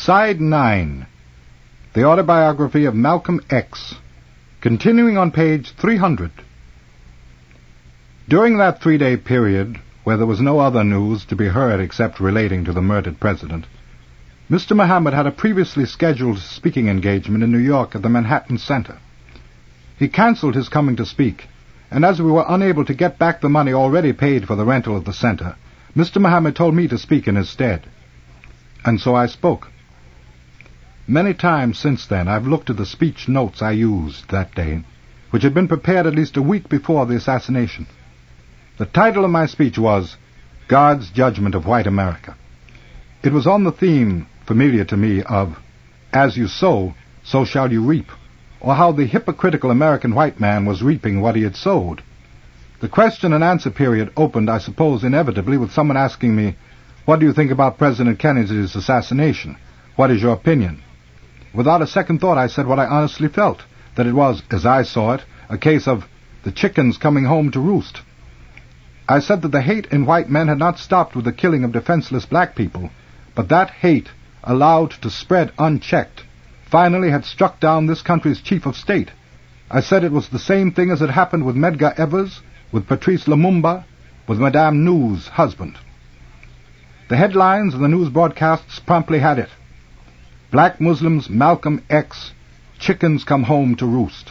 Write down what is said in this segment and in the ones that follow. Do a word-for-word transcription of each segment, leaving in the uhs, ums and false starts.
Side nine. The Autobiography of Malcolm X. Continuing on page three hundred. During that three-day period, where there was no other news to be heard except relating to the murdered president, Mister Muhammad had a previously scheduled speaking engagement in New York at the Manhattan Center. He cancelled his coming to speak, and as we were unable to get back the money already paid for the rental of the center, Mister Muhammad told me to speak in his stead. And so I spoke. Many times since then I've looked at the speech notes I used that day, which had been prepared at least a week before the assassination. The title of my speech was, God's Judgment of White America. It was on the theme, familiar to me, of, As you sow, so shall you reap, or how the hypocritical American white man was reaping what he had sowed. The question and answer period opened, I suppose, inevitably with someone asking me, What do you think about President Kennedy's assassination? What is your opinion? Without a second thought, I said what I honestly felt, that it was, as I saw it, a case of the chickens coming home to roost. I said that the hate in white men had not stopped with the killing of defenseless black people, but that hate, allowed to spread unchecked, finally had struck down this country's chief of state. I said it was the same thing as had happened with Medgar Evers, with Patrice Lumumba, with Madame Nou's husband. The headlines of the news broadcasts promptly had it. Black Muslims, Malcolm X, chickens come home to roost.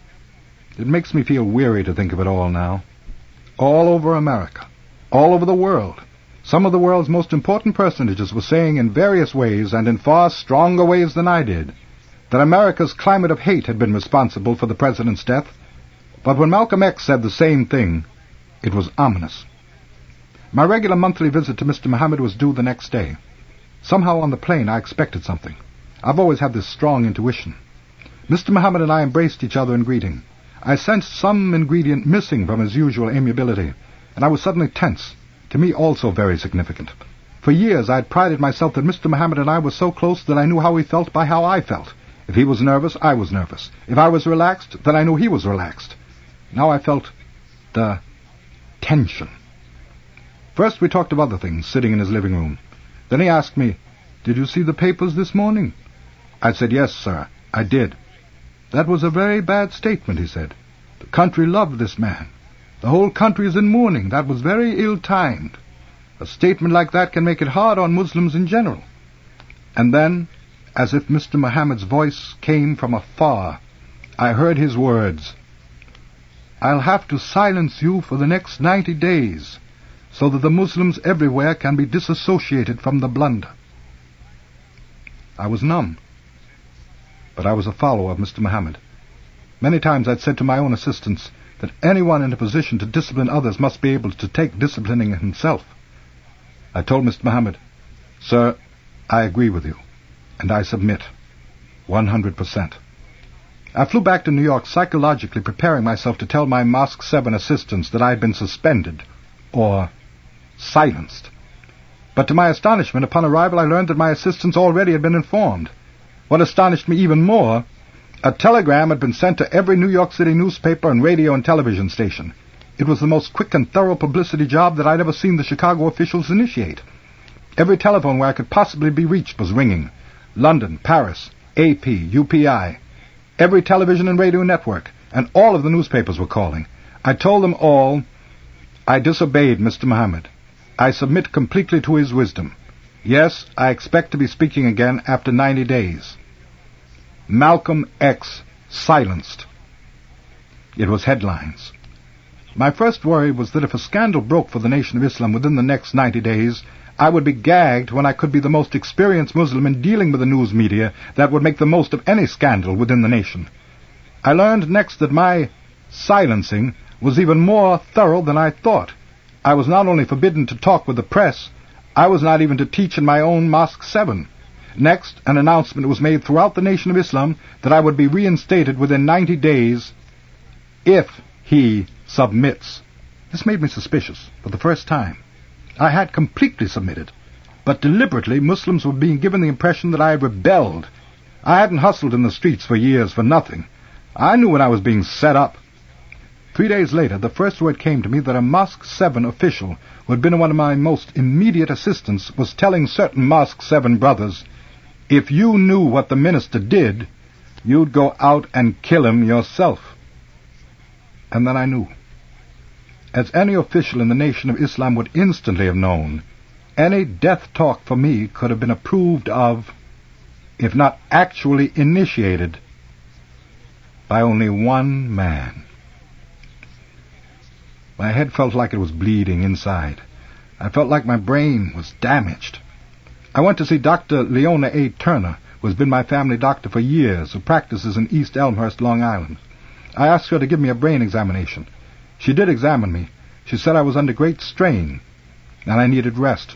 It makes me feel weary to think of it all now. All over America, all over the world, some of the world's most important personages were saying in various ways, and in far stronger ways than I did, that America's climate of hate had been responsible for the president's death. But when Malcolm X said the same thing, it was ominous. My regular monthly visit to Mister Muhammad was due the next day. Somehow on the plane I expected something. I've always had this strong intuition. Mister Muhammad and I embraced each other in greeting. I sensed some ingredient missing from his usual amiability, and I was suddenly tense, to me also very significant. For years I had prided myself that Mister Muhammad and I were so close that I knew how he felt by how I felt. If he was nervous, I was nervous. If I was relaxed, then I knew he was relaxed. Now I felt the tension. First we talked of other things, sitting in his living room. Then he asked me, "Did you see the papers this morning?" I said, "Yes, sir, I did." "That was a very bad statement," he said. "The country loved this man. The whole country is in mourning. That was very ill-timed. A statement like that can make it hard on Muslims in general." And then, as if Mister Muhammad's voice came from afar, I heard his words, "I'll have to silence you for the next ninety days, so that the Muslims everywhere can be disassociated from the blunder." I was numb. But I was a follower of Mister Muhammad. Many times I'd said to my own assistants that anyone in a position to discipline others must be able to take disciplining himself. I told Mister Muhammad, "Sir, I agree with you, and I submit, one hundred percent. I flew back to New York psychologically preparing myself to tell my Mosque seven assistants that I had been suspended, or silenced. But to my astonishment, upon arrival I learned that my assistants already had been informed. What astonished me even more, a telegram had been sent to every New York City newspaper and radio and television station. It was the most quick and thorough publicity job that I'd ever seen the Chicago officials initiate. Every telephone where I could possibly be reached was ringing. London, Paris, A P, U P I. Every television and radio network, and all of the newspapers were calling. I told them all, I disobeyed Mister Muhammad. I submit completely to his wisdom. Yes, I expect to be speaking again after ninety days. Malcolm X silenced. It was headlines. My first worry was that if a scandal broke for the Nation of Islam within the next ninety days, I would be gagged when I could be the most experienced Muslim in dealing with the news media that would make the most of any scandal within the nation. I learned next that my silencing was even more thorough than I thought. I was not only forbidden to talk with the press, I was not even to teach in my own Mosque seven. Next, an announcement was made throughout the Nation of Islam that I would be reinstated within ninety days if he submits. This made me suspicious for the first time. I had completely submitted, but deliberately Muslims were being given the impression that I had rebelled. I hadn't hustled in the streets for years for nothing. I knew when I was being set up. Three days later, the first word came to me that a Mosque seven official, who had been one of my most immediate assistants, was telling certain Mosque seven brothers, If you knew what the minister did, you'd go out and kill him yourself. And then I knew. As any official in the Nation of Islam would instantly have known, any death talk for me could have been approved of, if not actually initiated, by only one man. My head felt like it was bleeding inside. I felt like my brain was damaged. I went to see Doctor Leona A. Turner, who has been my family doctor for years, who practices in East Elmhurst, Long Island. I asked her to give me a brain examination. She did examine me. She said I was under great strain, and I needed rest.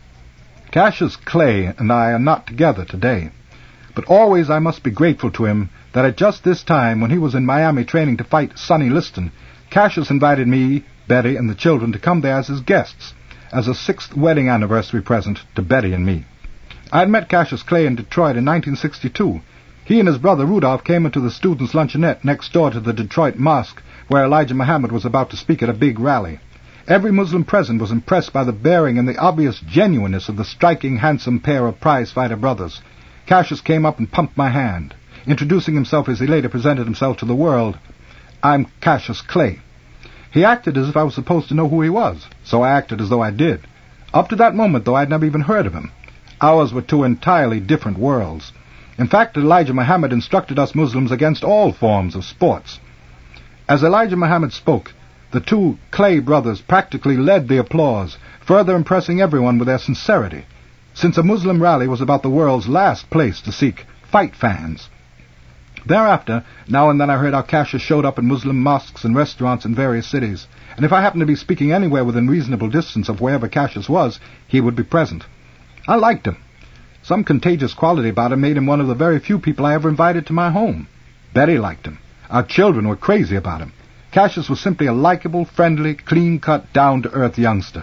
Cassius Clay and I are not together today, but always I must be grateful to him that at just this time, when he was in Miami training to fight Sonny Liston, Cassius invited me, Betty, and the children to come there as his guests, as a sixth wedding anniversary present to Betty and me. I had met Cassius Clay in Detroit in nineteen sixty-two. He and his brother Rudolph came into the students' luncheonette next door to the Detroit Mosque, where Elijah Muhammad was about to speak at a big rally. Every Muslim present was impressed by the bearing and the obvious genuineness of the striking, handsome pair of prize-fighter brothers. Cassius came up and pumped my hand, introducing himself as he later presented himself to the world. "I'm Cassius Clay." He acted as if I was supposed to know who he was, so I acted as though I did. Up to that moment, though, I had never even heard of him. Ours were two entirely different worlds. In fact, Elijah Muhammad instructed us Muslims against all forms of sports. As Elijah Muhammad spoke, the two Clay brothers practically led the applause, further impressing everyone with their sincerity, since a Muslim rally was about the world's last place to seek fight fans. Thereafter, now and then I heard how Cassius showed up in Muslim mosques and restaurants in various cities, and if I happened to be speaking anywhere within reasonable distance of wherever Cassius was, he would be present. I liked him. Some contagious quality about him made him one of the very few people I ever invited to my home. Betty liked him. Our children were crazy about him. Cassius was simply a likable, friendly, clean-cut, down-to-earth youngster.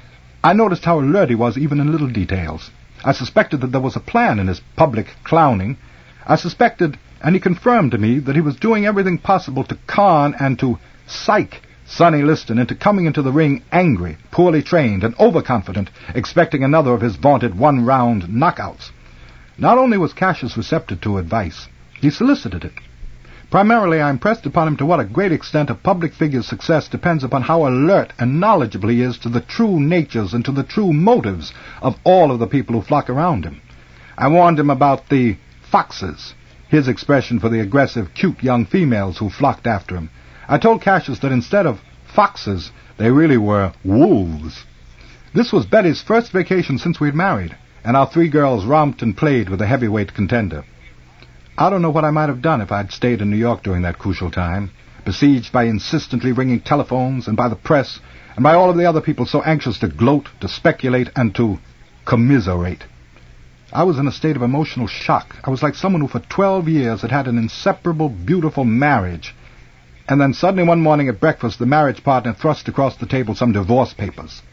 I noticed how alert he was even in little details. I suspected that there was a plan in his public clowning. I suspected, and he confirmed to me, that he was doing everything possible to con and to psych Sonny Liston into coming into the ring angry, poorly trained, and overconfident, expecting another of his vaunted one-round knockouts. Not only was Cassius receptive to advice, he solicited it. Primarily, I impressed upon him to what a great extent a public figure's success depends upon how alert and knowledgeable he is to the true natures and to the true motives of all of the people who flock around him. I warned him about the foxes, his expression for the aggressive, cute young females who flocked after him. I told Cassius that instead of foxes, they really were wolves. This was Betty's first vacation since we'd married, and our three girls romped and played with a heavyweight contender. I don't know what I might have done if I'd stayed in New York during that crucial time, besieged by insistently ringing telephones and by the press, and by all of the other people so anxious to gloat, to speculate, and to commiserate. I was in a state of emotional shock. I was like someone who for twelve years had had an inseparable, beautiful marriage, and then suddenly one morning at breakfast the marriage partner thrust across the table some divorce papers.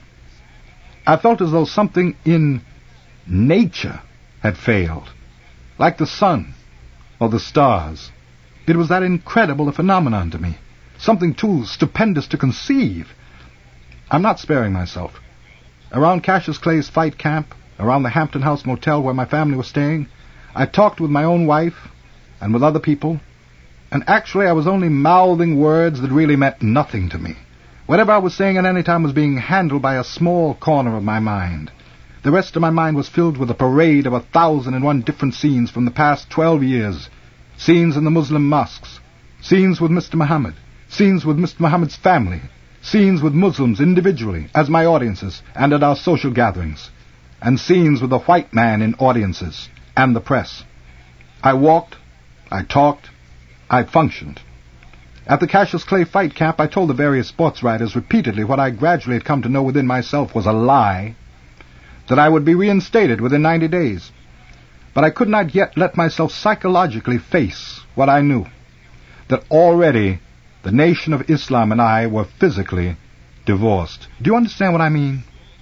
I felt as though something in nature had failed, like the sun or the stars. It was that incredible a phenomenon to me, something too stupendous to conceive. I'm not sparing myself. Around Cassius Clay's fight camp, around the Hampton House Motel where my family was staying, I talked with my own wife and with other people, and actually I was only mouthing words that really meant nothing to me. Whatever I was saying at any time was being handled by a small corner of my mind. The rest of my mind was filled with a parade of a thousand and one different scenes from the past twelve years. Scenes in the Muslim mosques, scenes with Mister Muhammad, scenes with Mister Muhammad's family, scenes with Muslims individually as my audiences and at our social gatherings, and scenes with the white man in audiences and the press. I walked, I talked, I functioned. At the Cassius Clay fight camp, I told the various sports writers repeatedly what I gradually had come to know within myself was a lie, that I would be reinstated within ninety days. But I could not yet let myself psychologically face what I knew, that already the Nation of Islam and I were physically divorced. Do you understand what I mean?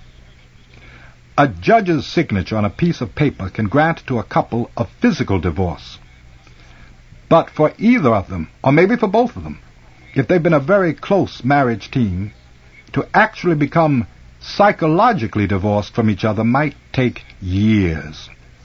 A judge's signature on a piece of paper can grant to a couple a physical divorce. But for either of them, or maybe for both of them, if they've been a very close marriage team, to actually become psychologically divorced from each other might take years.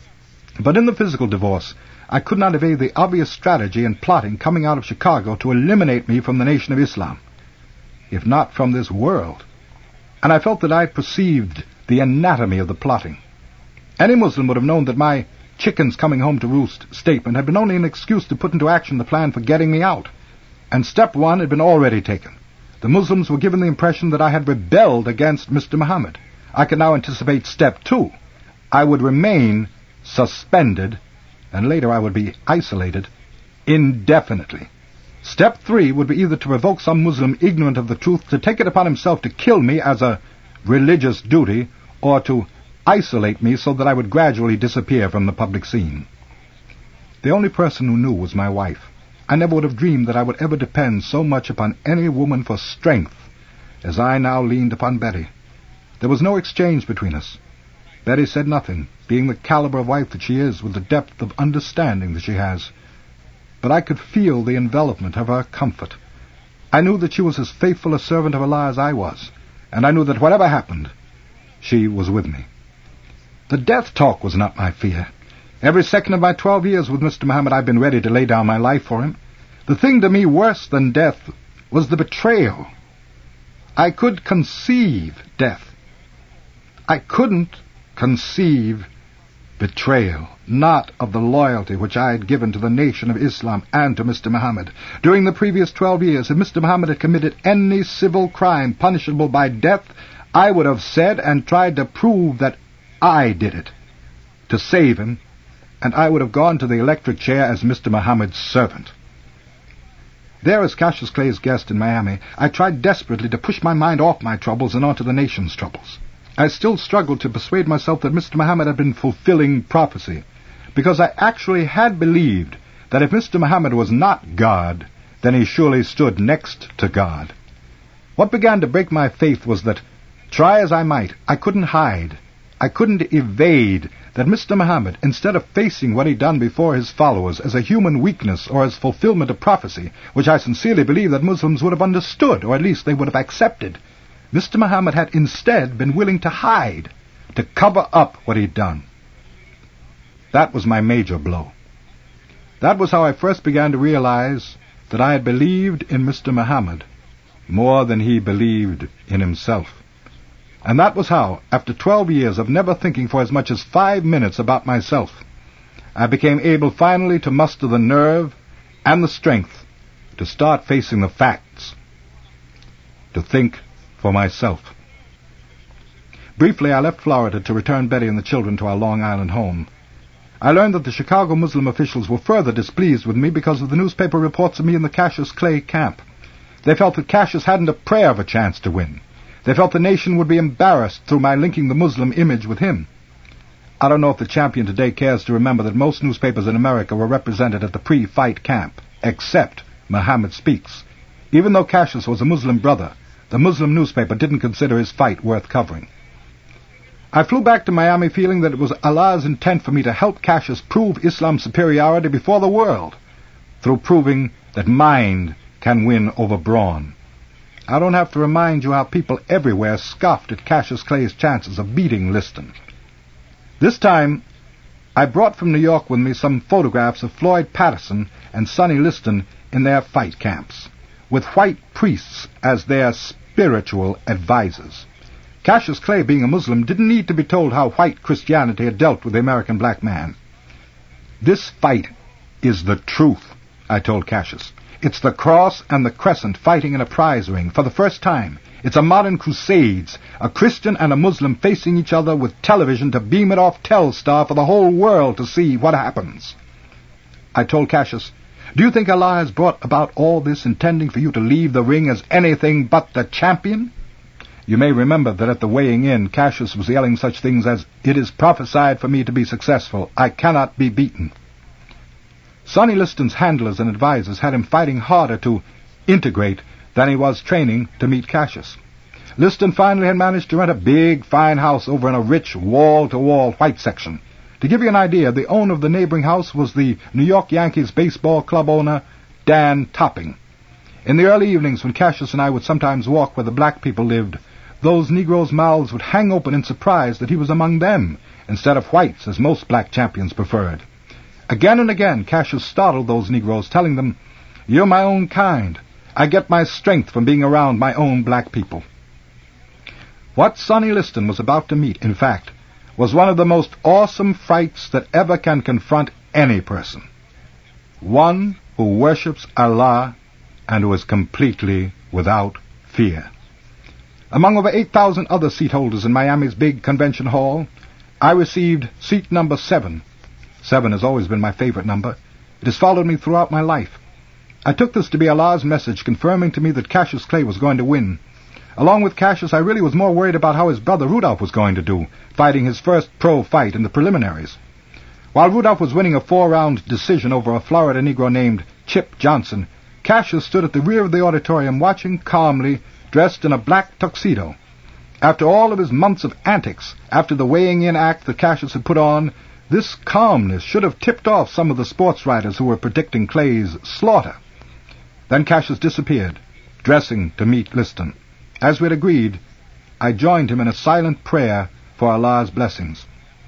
But in the physical divorce, I could not evade the obvious strategy and plotting coming out of Chicago to eliminate me from the Nation of Islam, if not from this world. And I felt that I perceived the anatomy of the plotting. Any Muslim would have known that my chickens coming home to roost statement had been only an excuse to put into action the plan for getting me out. And step one had been already taken. The Muslims were given the impression that I had rebelled against Mister Muhammad. I could now anticipate step two. I would remain suspended, and later I would be isolated indefinitely. Step three would be either to provoke some Muslim ignorant of the truth to take it upon himself to kill me as a religious duty, or to isolate me so that I would gradually disappear from the public scene. The only person who knew was my wife. I never would have dreamed that I would ever depend so much upon any woman for strength as I now leaned upon Betty. There was no exchange between us. Betty said nothing, being the caliber of wife that she is, with the depth of understanding that she has. But I could feel the envelopment of her comfort. I knew that she was as faithful a servant of Allah as I was, and I knew that whatever happened, she was with me. The death talk was not my fear. Every second of my twelve years with Mister Muhammad I've been ready to lay down my life for him. The thing to me worse than death was the betrayal. I could conceive death. I couldn't conceive betrayal, not of the loyalty which I had given to the Nation of Islam and to Mister Muhammad. During the previous twelve years, if Mister Muhammad had committed any civil crime punishable by death, I would have said and tried to prove that I did it, to save him, and I would have gone to the electric chair as Mister Muhammad's servant. There, as Cassius Clay's guest in Miami, I tried desperately to push my mind off my troubles and onto the nation's troubles. I still struggled to persuade myself that Mister Muhammad had been fulfilling prophecy, because I actually had believed that if Mister Muhammad was not God, then he surely stood next to God. What began to break my faith was that, try as I might, I couldn't hide, I couldn't evade that Mister Muhammad, instead of facing what he'd done before his followers as a human weakness or as fulfillment of prophecy, which I sincerely believe that Muslims would have understood, or at least they would have accepted, Mister Muhammad had instead been willing to hide, to cover up what he'd done. That was my major blow. That was how I first began to realize that I had believed in Mister Muhammad more than he believed in himself. And that was how, after twelve years of never thinking for as much as five minutes about myself, I became able finally to muster the nerve and the strength to start facing the facts, to think for myself. Briefly, I left Florida to return Betty and the children to our Long Island home. I learned that the Chicago Muslim officials were further displeased with me because of the newspaper reports of me in the Cassius Clay camp. They felt that Cassius hadn't a prayer of a chance to win. They felt the nation would be embarrassed through my linking the Muslim image with him. I don't know if the champion today cares to remember that most newspapers in America were represented at the pre-fight camp, except Muhammad Speaks. Even though Cassius was a Muslim brother, the Muslim newspaper didn't consider his fight worth covering. I flew back to Miami feeling that it was Allah's intent for me to help Cassius prove Islam's superiority before the world, through proving that mind can win over brawn. I don't have to remind you how people everywhere scoffed at Cassius Clay's chances of beating Liston. This time, I brought from New York with me some photographs of Floyd Patterson and Sonny Liston in their fight camps, with white priests as their spiritual advisors. Cassius Clay, being a Muslim, didn't need to be told how white Christianity had dealt with the American black man. This fight is the truth, I told Cassius. It's the cross and the crescent fighting in a prize ring for the first time. It's a modern crusades, a Christian and a Muslim facing each other with television to beam it off Telstar for the whole world to see what happens. I told Cassius, do you think Allah has brought about all this intending for you to leave the ring as anything but the champion? You may remember that at the weighing in, Cassius was yelling such things as, it is prophesied for me to be successful. I cannot be beaten. Sonny Liston's handlers and advisors had him fighting harder to integrate than he was training to meet Cassius. Liston finally had managed to rent a big, fine house over in a rich, wall-to-wall white section. To give you an idea, the owner of the neighboring house was the New York Yankees baseball club owner, Dan Topping. In the early evenings, when Cassius and I would sometimes walk where the black people lived, those Negroes' mouths would hang open in surprise that he was among them, instead of whites, as most black champions preferred. Again and again, Cassius startled those Negroes, telling them, "You're my own kind. I get my strength from being around my own black people." What Sonny Liston was about to meet, in fact, was one of the most awesome frights that ever can confront any person. One who worships Allah and who is completely without fear. Among over eight thousand other seat holders in Miami's big convention hall, I received seat number seven. Seven has always been my favorite number. It has followed me throughout my life. I took this to be Allah's message confirming to me that Cassius Clay was going to win. Along with Cassius, I really was more worried about how his brother Rudolph was going to do, fighting his first pro fight in the preliminaries. While Rudolph was winning a four-round decision over a Florida Negro named Chip Johnson, Cassius stood at the rear of the auditorium watching calmly, dressed in a black tuxedo. After all of his months of antics, after the weighing-in act that Cassius had put on, this calmness should have tipped off some of the sports writers who were predicting Clay's slaughter. Then Cassius disappeared, dressing to meet Liston. As we had agreed, I joined him in a silent prayer for Allah's blessings.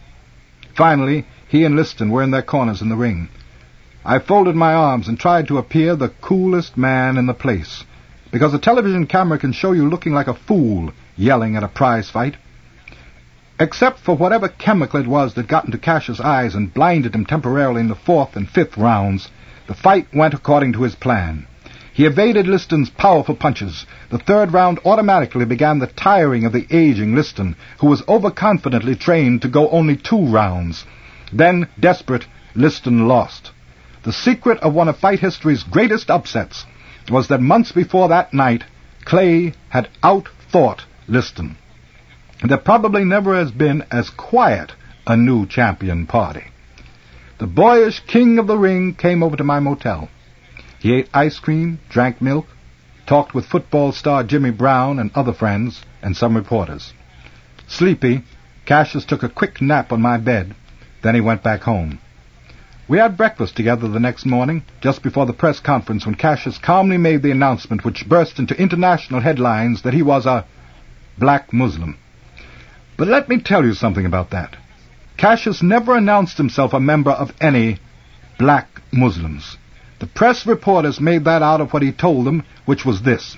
Finally, he and Liston were in their corners in the ring. I folded my arms and tried to appear the coolest man in the place, because a television camera can show you looking like a fool yelling at a prize fight. Except for whatever chemical it was that got into Cassius' eyes and blinded him temporarily in the fourth and fifth rounds, the fight went according to his plan. He evaded Liston's powerful punches. The third round automatically began the tiring of the aging Liston, who was overconfidently trained to go only two rounds. Then, desperate, Liston lost. The secret of one of fight history's greatest upsets was that months before that night, Clay had outthought Liston. There probably never has been as quiet a new champion party. The boyish king of the ring came over to my motel. He ate ice cream, drank milk, talked with football star Jimmy Brown and other friends, and some reporters. Sleepy, Cassius took a quick nap on my bed. Then he went back home. We had breakfast together the next morning, just before the press conference, when Cassius calmly made the announcement which burst into international headlines that he was a black Muslim. But let me tell you something about that. Cassius never announced himself a member of any black Muslims. The press reporters made that out of what he told them, which was this: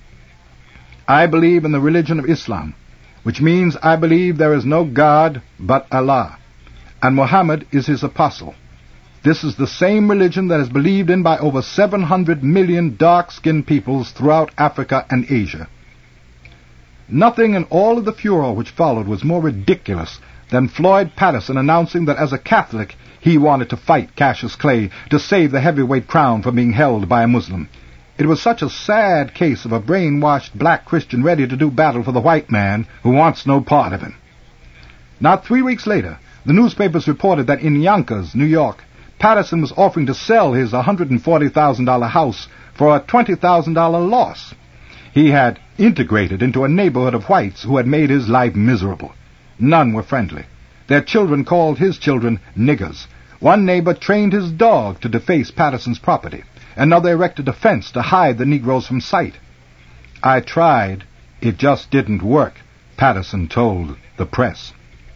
"I believe in the religion of Islam, which means I believe there is no God but Allah, and Muhammad is his apostle. This is the same religion that is believed in by over seven hundred million dark-skinned peoples throughout Africa and Asia." Nothing in all of the furor which followed was more ridiculous than Floyd Patterson announcing that as a Catholic he wanted to fight Cassius Clay to save the heavyweight crown from being held by a Muslim. It was such a sad case of a brainwashed black Christian ready to do battle for the white man who wants no part of him. Not three weeks later, the newspapers reported that in Yonkers, New York, Patterson was offering to sell his one hundred forty thousand dollars house for a twenty thousand dollars loss. He had integrated into a neighborhood of whites who had made his life miserable. None were friendly. Their children called his children niggers. One neighbor trained his dog to deface Patterson's property. Another erected a fence to hide the Negroes from sight. I tried. It just didn't work, Patterson told the press.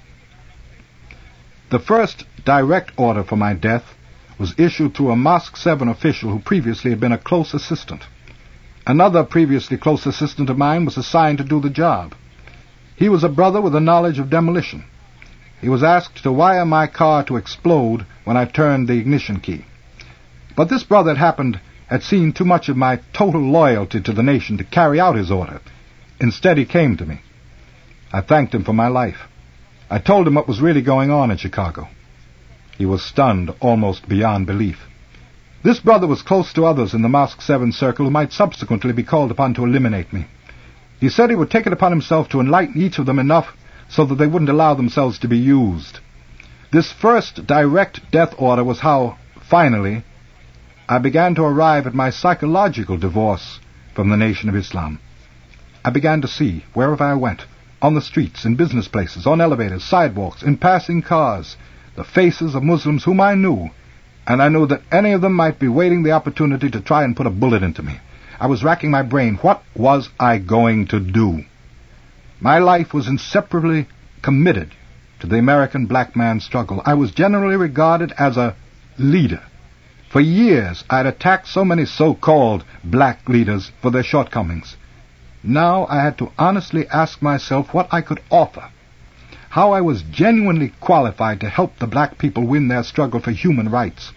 The first direct order for my death was issued through a Mosque seven official who previously had been a close assistant. Another previously close assistant of mine was assigned to do the job. He was a brother with a knowledge of demolition. He was asked to wire my car to explode when I turned the ignition key. But this brother, it happened, had seen too much of my total loyalty to the nation to carry out his order. Instead, he came to me. I thanked him for my life. I told him what was really going on in Chicago. He was stunned almost beyond belief. This brother was close to others in the Mosque seven circle who might subsequently be called upon to eliminate me. He said he would take it upon himself to enlighten each of them enough so that they wouldn't allow themselves to be used. This first direct death order was how, finally, I began to arrive at my psychological divorce from the Nation of Islam. I began to see, wherever I went, on the streets, in business places, on elevators, sidewalks, in passing cars, the faces of Muslims whom I knew, and I knew that any of them might be waiting the opportunity to try and put a bullet into me. I was racking my brain. What was I going to do? My life was inseparably committed to the American black man's struggle. I was generally regarded as a leader. For years, I had attacked so many so-called black leaders for their shortcomings. Now I had to honestly ask myself what I could offer, how I was genuinely qualified to help the black people win their struggle for human rights.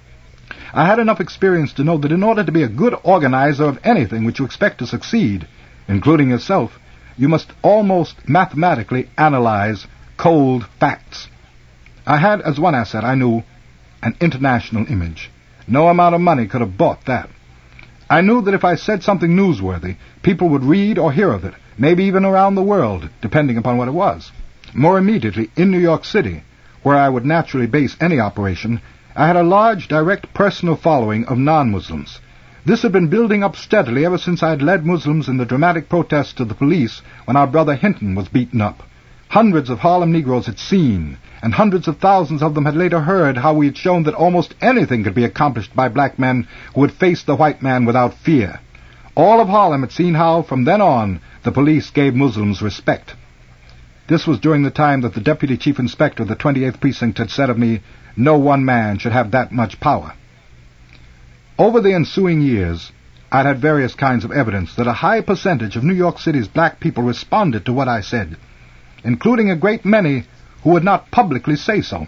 I had enough experience to know that in order to be a good organizer of anything which you expect to succeed, including yourself, you must almost mathematically analyze cold facts. I had, as one asset, I knew, an international image. No amount of money could have bought that. I knew that if I said something newsworthy, people would read or hear of it, maybe even around the world, depending upon what it was. More immediately, in New York City, where I would naturally base any operation, I had a large, direct, personal following of non-Muslims. This had been building up steadily ever since I had led Muslims in the dramatic protest to the police when our brother Hinton was beaten up. Hundreds of Harlem Negroes had seen, and hundreds of thousands of them had later heard how we had shown that almost anything could be accomplished by black men who would face the white man without fear. All of Harlem had seen how, from then on, the police gave Muslims respect. This was during the time that the Deputy Chief Inspector of the twenty-eighth Precinct had said of me, "No one man should have that much power." Over the ensuing years, I'd had various kinds of evidence that a high percentage of New York City's black people responded to what I said, including a great many who would not publicly say so.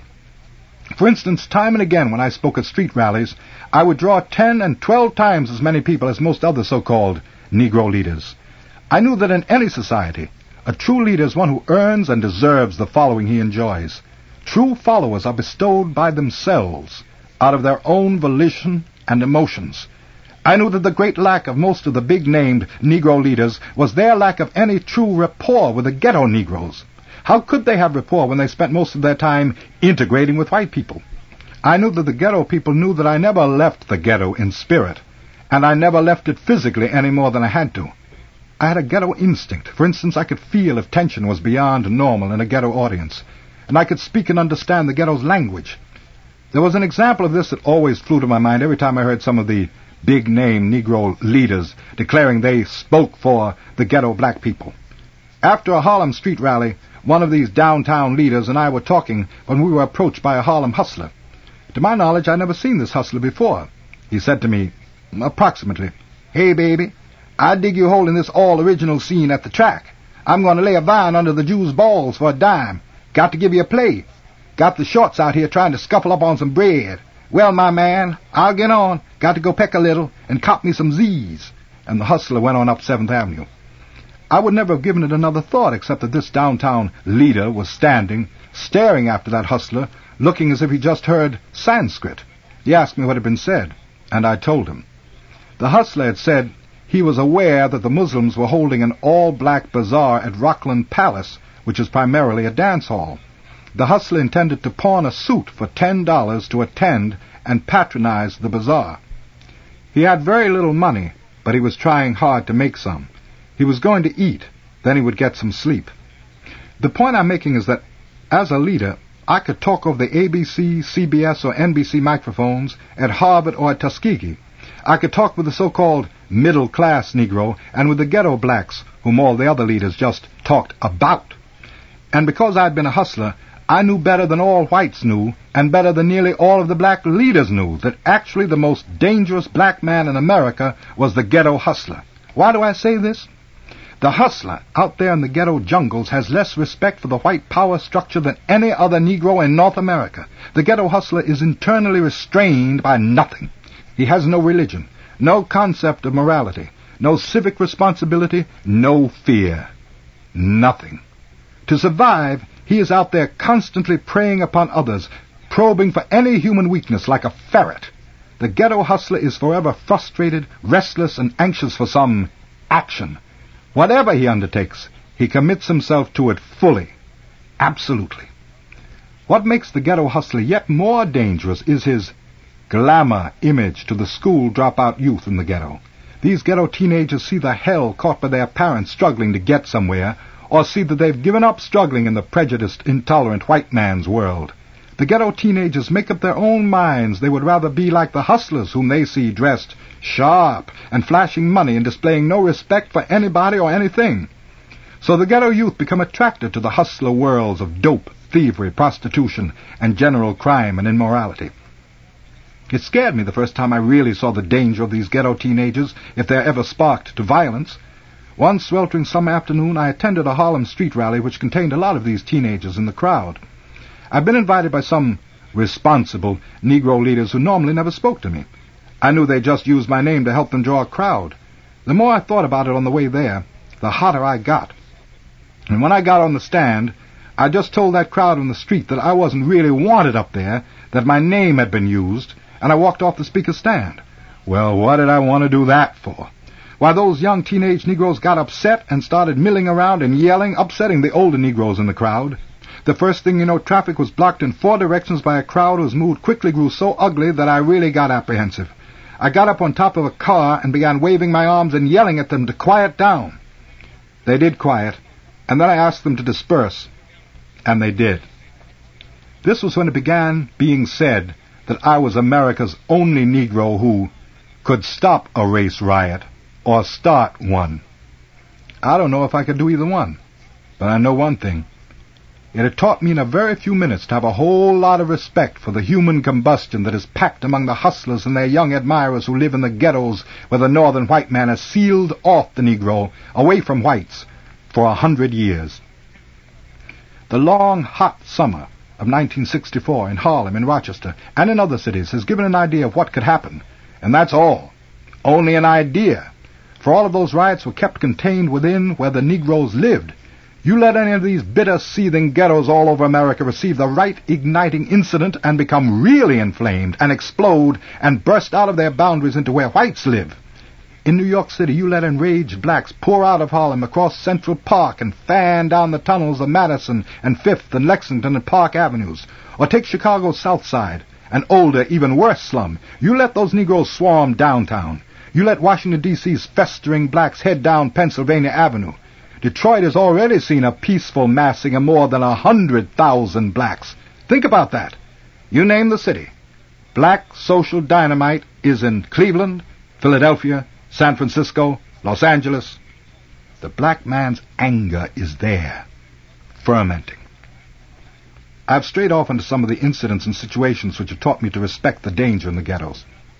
For instance, time and again when I spoke at street rallies, I would draw ten and twelve times as many people as most other so-called Negro leaders. I knew that in any society, a true leader is one who earns and deserves the following he enjoys. True followers are bestowed by themselves, out of their own volition and emotions. I knew that the great lack of most of the big-named Negro leaders was their lack of any true rapport with the ghetto Negroes. How could they have rapport when they spent most of their time integrating with white people? I knew that the ghetto people knew that I never left the ghetto in spirit, and I never left it physically any more than I had to. I had a ghetto instinct. For instance, I could feel if tension was beyond normal in a ghetto audience, and I could speak and understand the ghetto's language. There was an example of this that always flew to my mind every time I heard some of the big-name Negro leaders declaring they spoke for the ghetto black people. After a Harlem street rally, one of these downtown leaders and I were talking when we were approached by a Harlem hustler. To my knowledge, I'd never seen this hustler before. He said to me, approximately, "Hey, baby, I dig you holding this all-original scene at the track. I'm going to lay a vine under the Jew's balls for a dime. Got to give you a play. Got the shorts out here trying to scuffle up on some bread. Well, my man, I'll get on. Got to go peck a little and cop me some Z's." And the hustler went on up seventh Avenue. I would never have given it another thought except that this downtown leader was standing, staring after that hustler, looking as if he just heard Sanskrit. He asked me what had been said, and I told him. The hustler had said he was aware that the Muslims were holding an all-black bazaar at Rockland Palace, which is primarily a dance hall. The hustler intended to pawn a suit for ten dollars to attend and patronize the bazaar. He had very little money, but he was trying hard to make some. He was going to eat, then he would get some sleep. The point I'm making is that, as a leader, I could talk over the A B C, C B S, or N B C microphones at Harvard or at Tuskegee. I could talk with the so-called middle-class Negro and with the ghetto blacks, whom all the other leaders just talked about. And because I'd been a hustler, I knew better than all whites knew, and better than nearly all of the black leaders knew, that actually the most dangerous black man in America was the ghetto hustler. Why do I say this? The hustler out there in the ghetto jungles has less respect for the white power structure than any other Negro in North America. The ghetto hustler is internally restrained by nothing. He has no religion, no concept of morality, no civic responsibility, no fear. Nothing. To survive, he is out there constantly preying upon others, probing for any human weakness like a ferret. The ghetto hustler is forever frustrated, restless, and anxious for some action. Whatever he undertakes, he commits himself to it fully, absolutely. What makes the ghetto hustler yet more dangerous is his glamour image to the school dropout youth in the ghetto. These ghetto teenagers see the hell caught by their parents struggling to get somewhere, or see that they've given up struggling in the prejudiced, intolerant white man's world. The ghetto teenagers make up their own minds they would rather be like the hustlers whom they see dressed sharp and flashing money and displaying no respect for anybody or anything. So the ghetto youth become attracted to the hustler worlds of dope, thievery, prostitution, and general crime and immorality. It scared me the first time I really saw the danger of these ghetto teenagers if they're ever sparked to violence. One sweltering summer afternoon, I attended a Harlem street rally which contained a lot of these teenagers in the crowd. I'd been invited by some responsible Negro leaders who normally never spoke to me. I knew they just used my name to help them draw a crowd. The more I thought about it on the way there, the hotter I got. And when I got on the stand, I just told that crowd on the street that I wasn't really wanted up there, that my name had been used, and I walked off the speaker's stand. Well, what did I want to do that for? Why, those young teenage Negroes got upset and started milling around and yelling, upsetting the older Negroes in the crowd. The first thing you know, traffic was blocked in four directions by a crowd whose mood quickly grew so ugly that I really got apprehensive. I got up on top of a car and began waving my arms and yelling at them to quiet down. They did quiet, and then I asked them to disperse, and they did. This was when it began being said that I was America's only Negro who could stop a race riot or start one. I don't know if I could do either one, but I know one thing. It had taught me in a very few minutes to have a whole lot of respect for the human combustion that is packed among the hustlers and their young admirers who live in the ghettos where the northern white man has sealed off the Negro away from whites for a hundred years. The long, hot summer of nineteen sixty-four in Harlem, in Rochester, and in other cities has given an idea of what could happen, and that's all. Only an idea, for all of those riots were kept contained within where the Negroes lived. You let any of these bitter, seething ghettos all over America receive the right igniting incident and become really inflamed and explode and burst out of their boundaries into where whites live. In New York City, you let enraged blacks pour out of Harlem across Central Park and fan down the tunnels of Madison and Fifth and Lexington and Park Avenues. Or take Chicago's South Side, an older, even worse slum. You let those Negroes swarm downtown. You let Washington, D C's festering blacks head down Pennsylvania Avenue. Detroit has already seen a peaceful massing of more than a hundred thousand blacks. Think about that. You name the city. Black social dynamite is in Cleveland, Philadelphia, San Francisco, Los Angeles. The black man's anger is there, fermenting. I've strayed off into some of the incidents and situations which have taught me to respect the danger in the ghettos.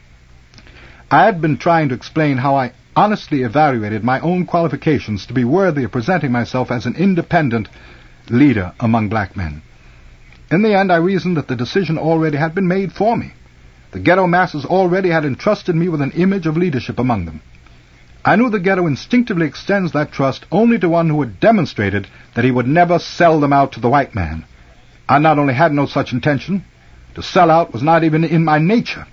I had been trying to explain how I honestly evaluated my own qualifications to be worthy of presenting myself as an independent leader among black men. In the end, I reasoned that the decision already had been made for me. The ghetto masses already had entrusted me with an image of leadership among them. I knew the ghetto instinctively extends that trust only to one who had demonstrated that he would never sell them out to the white man. I not only had no such intention, to sell out was not even in my nature.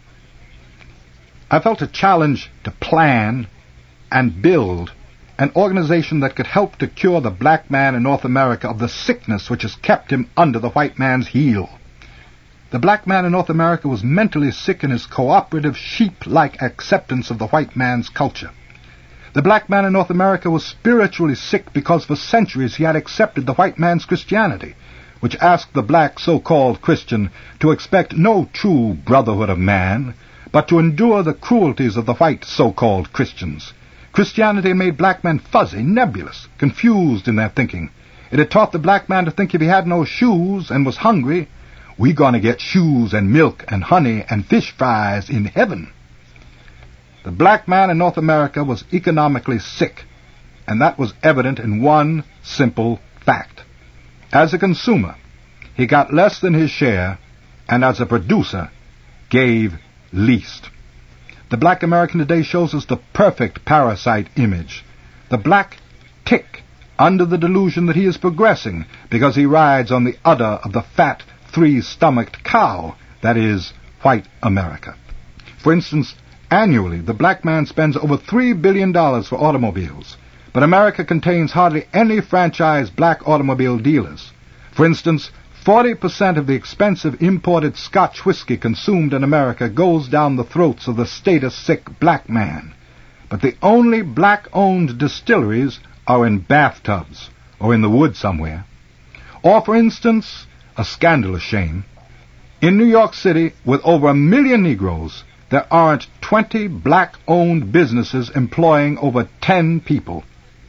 I felt a challenge to plan and build an organization that could help to cure the black man in North America of the sickness which has kept him under the white man's heel. The black man in North America was mentally sick in his cooperative, sheep-like acceptance of the white man's culture. The black man in North America was spiritually sick because for centuries he had accepted the white man's Christianity, which asked the black so-called Christian to expect no true brotherhood of man, but to endure the cruelties of the white so-called Christians. Christianity made black men fuzzy, nebulous, confused in their thinking. It had taught the black man to think if he had no shoes and was hungry, we gonna get shoes and milk and honey and fish fries in heaven. The black man in North America was economically sick, and that was evident in one simple fact. As a consumer, he got less than his share, and as a producer, gave least. The black American today shows us the perfect parasite image. The black tick under the delusion that he is progressing because he rides on the udder of the fat, three-stomached cow that is white America. For instance, annually the black man spends over three billion dollars for automobiles, but America contains hardly any franchise black automobile dealers. For instance, forty percent of the expensive imported Scotch whiskey consumed in America goes down the throats of the status-sick black man. But the only black-owned distilleries are in bathtubs or in the woods somewhere. Or, for instance, a scandalous shame, in New York City, with over a million Negroes, there aren't twenty black-owned businesses employing over ten people.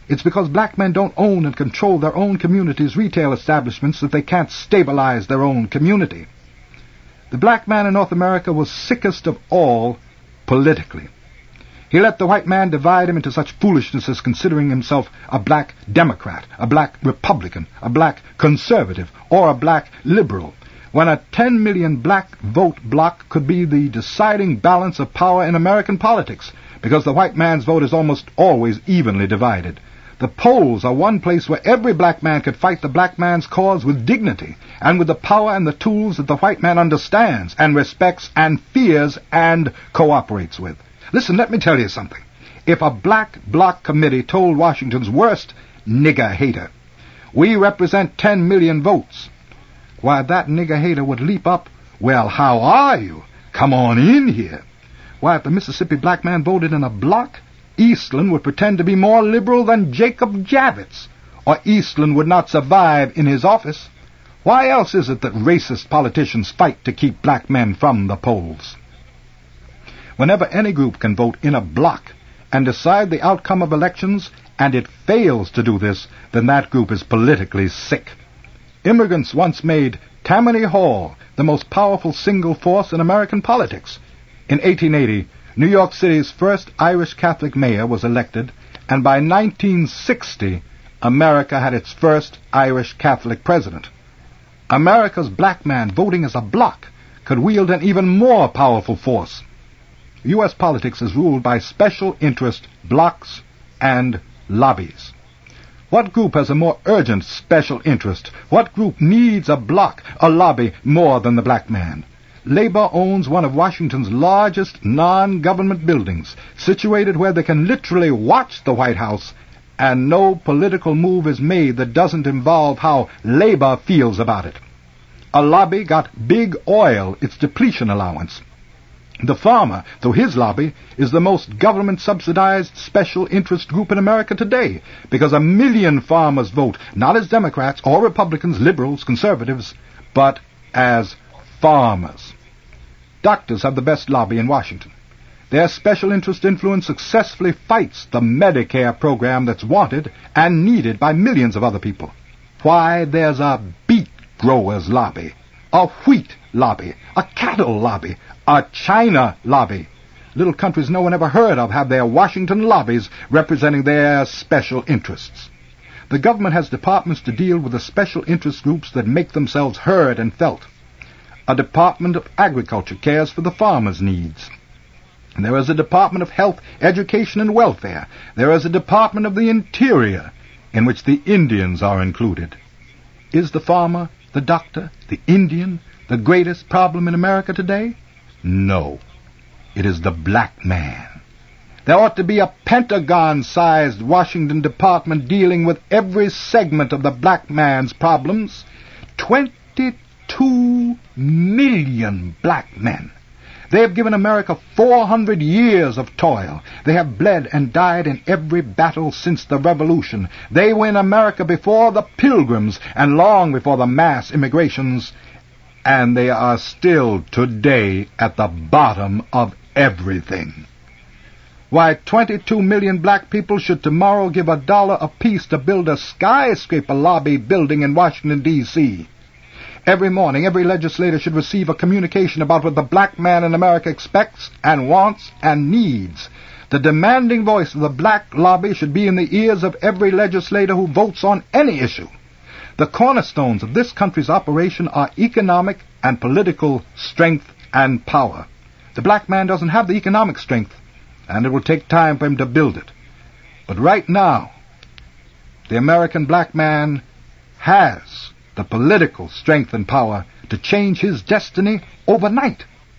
It's because black men don't own and control their own community's retail establishments that they can't stabilize their own community. The black man in North America was sickest of all politically. He let the white man divide him into such foolishness as considering himself a black Democrat, a black Republican, a black conservative, or a black liberal, when a ten million black vote block could be the deciding balance of power in American politics, because the white man's vote is almost always evenly divided. The polls are one place where every black man could fight the black man's cause with dignity and with the power and the tools that the white man understands and respects and fears and cooperates with. Listen, let me tell you something. If a black bloc committee told Washington's worst nigger hater, "We represent ten million votes," why, that nigger hater would leap up, "Well, how are you? Come on in here." Why, if the Mississippi black man voted in a bloc, Eastland would pretend to be more liberal than Jacob Javits, or Eastland would not survive in his office. Why else is it that racist politicians fight to keep black men from the polls? Whenever any group can vote in a bloc and decide the outcome of elections, and it fails to do this, then that group is politically sick. Immigrants once made Tammany Hall the most powerful single force in American politics. In eighteen eighty, New York City's first Irish Catholic mayor was elected, and by nineteen sixty, America had its first Irish Catholic president. America's black man voting as a bloc could wield an even more powerful force. U S politics is ruled by special interest blocs and lobbies. What group has a more urgent special interest? What group needs a bloc, a lobby, more than the black man? Labor owns one of Washington's largest non-government buildings, situated where they can literally watch the White House, and no political move is made that doesn't involve how Labor feels about it. A lobby got big oil, its depletion allowance. The farmer, through his lobby, is the most government-subsidized special interest group in America today, because a million farmers vote, not as Democrats or Republicans, liberals, conservatives, but as farmers. Doctors have the best lobby in Washington. Their special interest influence successfully fights the Medicare program that's wanted and needed by millions of other people. Why, there's a beet growers lobby, a wheat lobby, a cattle lobby, a China lobby. Little countries no one ever heard of have their Washington lobbies representing their special interests. The government has departments to deal with the special interest groups that make themselves heard and felt. A Department of Agriculture cares for the farmers' needs. There is a Department of Health, Education, and Welfare. There is a Department of the Interior, in which the Indians are included. Is the farmer, the doctor, the Indian, the greatest problem in America today? No. It is the black man. There ought to be a Pentagon-sized Washington department dealing with every segment of the black man's problems. Twenty-two million black men. They have given America four hundred years of toil. They have bled and died in every battle since the Revolution. They were in America before the Pilgrims and long before the mass immigrations, and they are still today at the bottom of everything. Why, twenty-two million black people should tomorrow give a dollar apiece to build a skyscraper lobby building in Washington, D C Every morning, every legislator should receive a communication about what the black man in America expects and wants and needs. The demanding voice of the black lobby should be in the ears of every legislator who votes on any issue. The cornerstones of this country's operation are economic and political strength and power. The black man doesn't have the economic strength, and it will take time for him to build it. But right now, the American black man has the political strength and power to change his destiny overnight.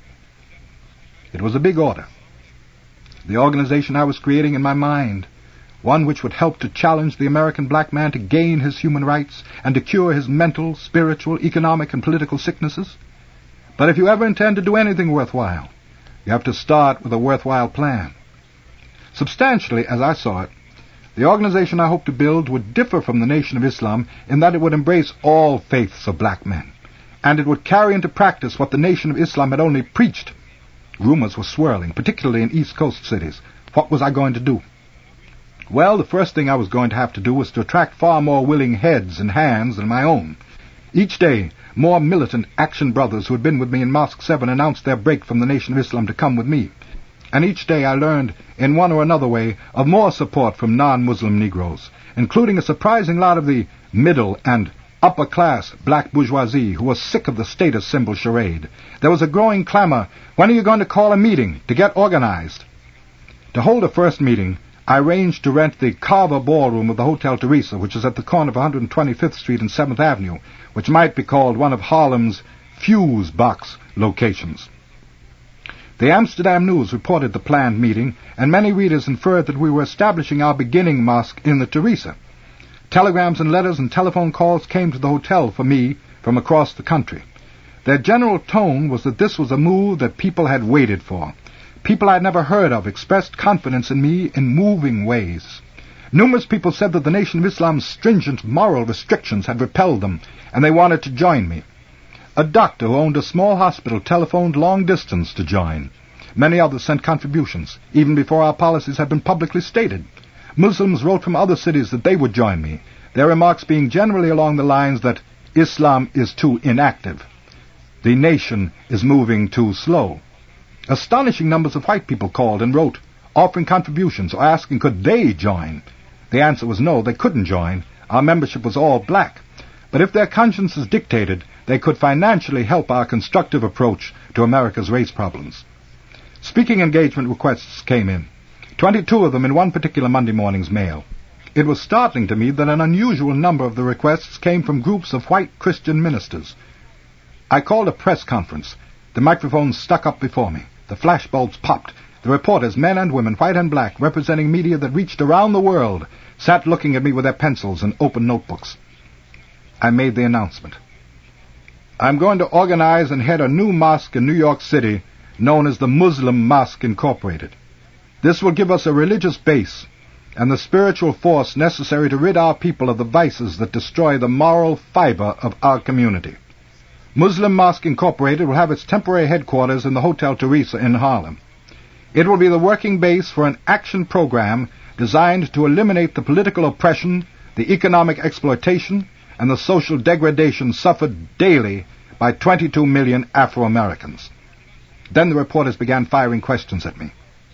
It was a big order. The organization I was creating in my mind, one which would help to challenge the American black man to gain his human rights and to cure his mental, spiritual, economic, and political sicknesses. But if you ever intend to do anything worthwhile, you have to start with a worthwhile plan. Substantially, as I saw it, the organization I hoped to build would differ from the Nation of Islam in that it would embrace all faiths of black men, and it would carry into practice what the Nation of Islam had only preached. Rumors were swirling, particularly in East Coast cities. What was I going to do? Well, the first thing I was going to have to do was to attract far more willing heads and hands than my own. Each day, more militant action brothers who had been with me in Mosque seven announced their break from the Nation of Islam to come with me. And each day I learned, in one or another way, of more support from non-Muslim Negroes, including a surprising lot of the middle and upper-class black bourgeoisie who was sick of the status symbol charade. There was a growing clamor, when are you going to call a meeting to get organized? To hold a first meeting, I arranged to rent the Carver Ballroom of the Hotel Teresa, which is at the corner of one hundred twenty-fifth Street and seventh Avenue, which might be called one of Harlem's fuse box locations. The Amsterdam News reported the planned meeting, and many readers inferred that we were establishing our beginning mosque in the Teresa. Telegrams and letters and telephone calls came to the hotel for me from across the country. Their general tone was that this was a move that people had waited for. People I'd never heard of expressed confidence in me in moving ways. Numerous people said that the Nation of Islam's stringent moral restrictions had repelled them, and they wanted to join me. A doctor who owned a small hospital telephoned long distance to join. Many others sent contributions, even before our policies had been publicly stated. Muslims wrote from other cities that they would join me, their remarks being generally along the lines that Islam is too inactive. The nation is moving too slow. Astonishing numbers of white people called and wrote, offering contributions or asking could they join. The answer was no, they couldn't join. Our membership was all black. But if their consciences dictated, they could financially help our constructive approach to America's race problems. Speaking engagement requests came in, twenty-two of them in one particular Monday morning's mail. It was startling to me that an unusual number of the requests came from groups of white Christian ministers. I called a press conference. The microphones stuck up before me. The flashbulbs popped. The reporters, men and women, white and black, representing media that reached around the world, sat looking at me with their pencils and open notebooks. I made the announcement. I'm going to organize and head a new mosque in New York City known as the Muslim Mosque Incorporated. This will give us a religious base and the spiritual force necessary to rid our people of the vices that destroy the moral fiber of our community. Muslim Mosque Incorporated will have its temporary headquarters in the Hotel Teresa in Harlem. It will be the working base for an action program designed to eliminate the political oppression, the economic exploitation, and the social degradation suffered daily by twenty-two million Afro-Americans. Then the reporters began firing questions at me.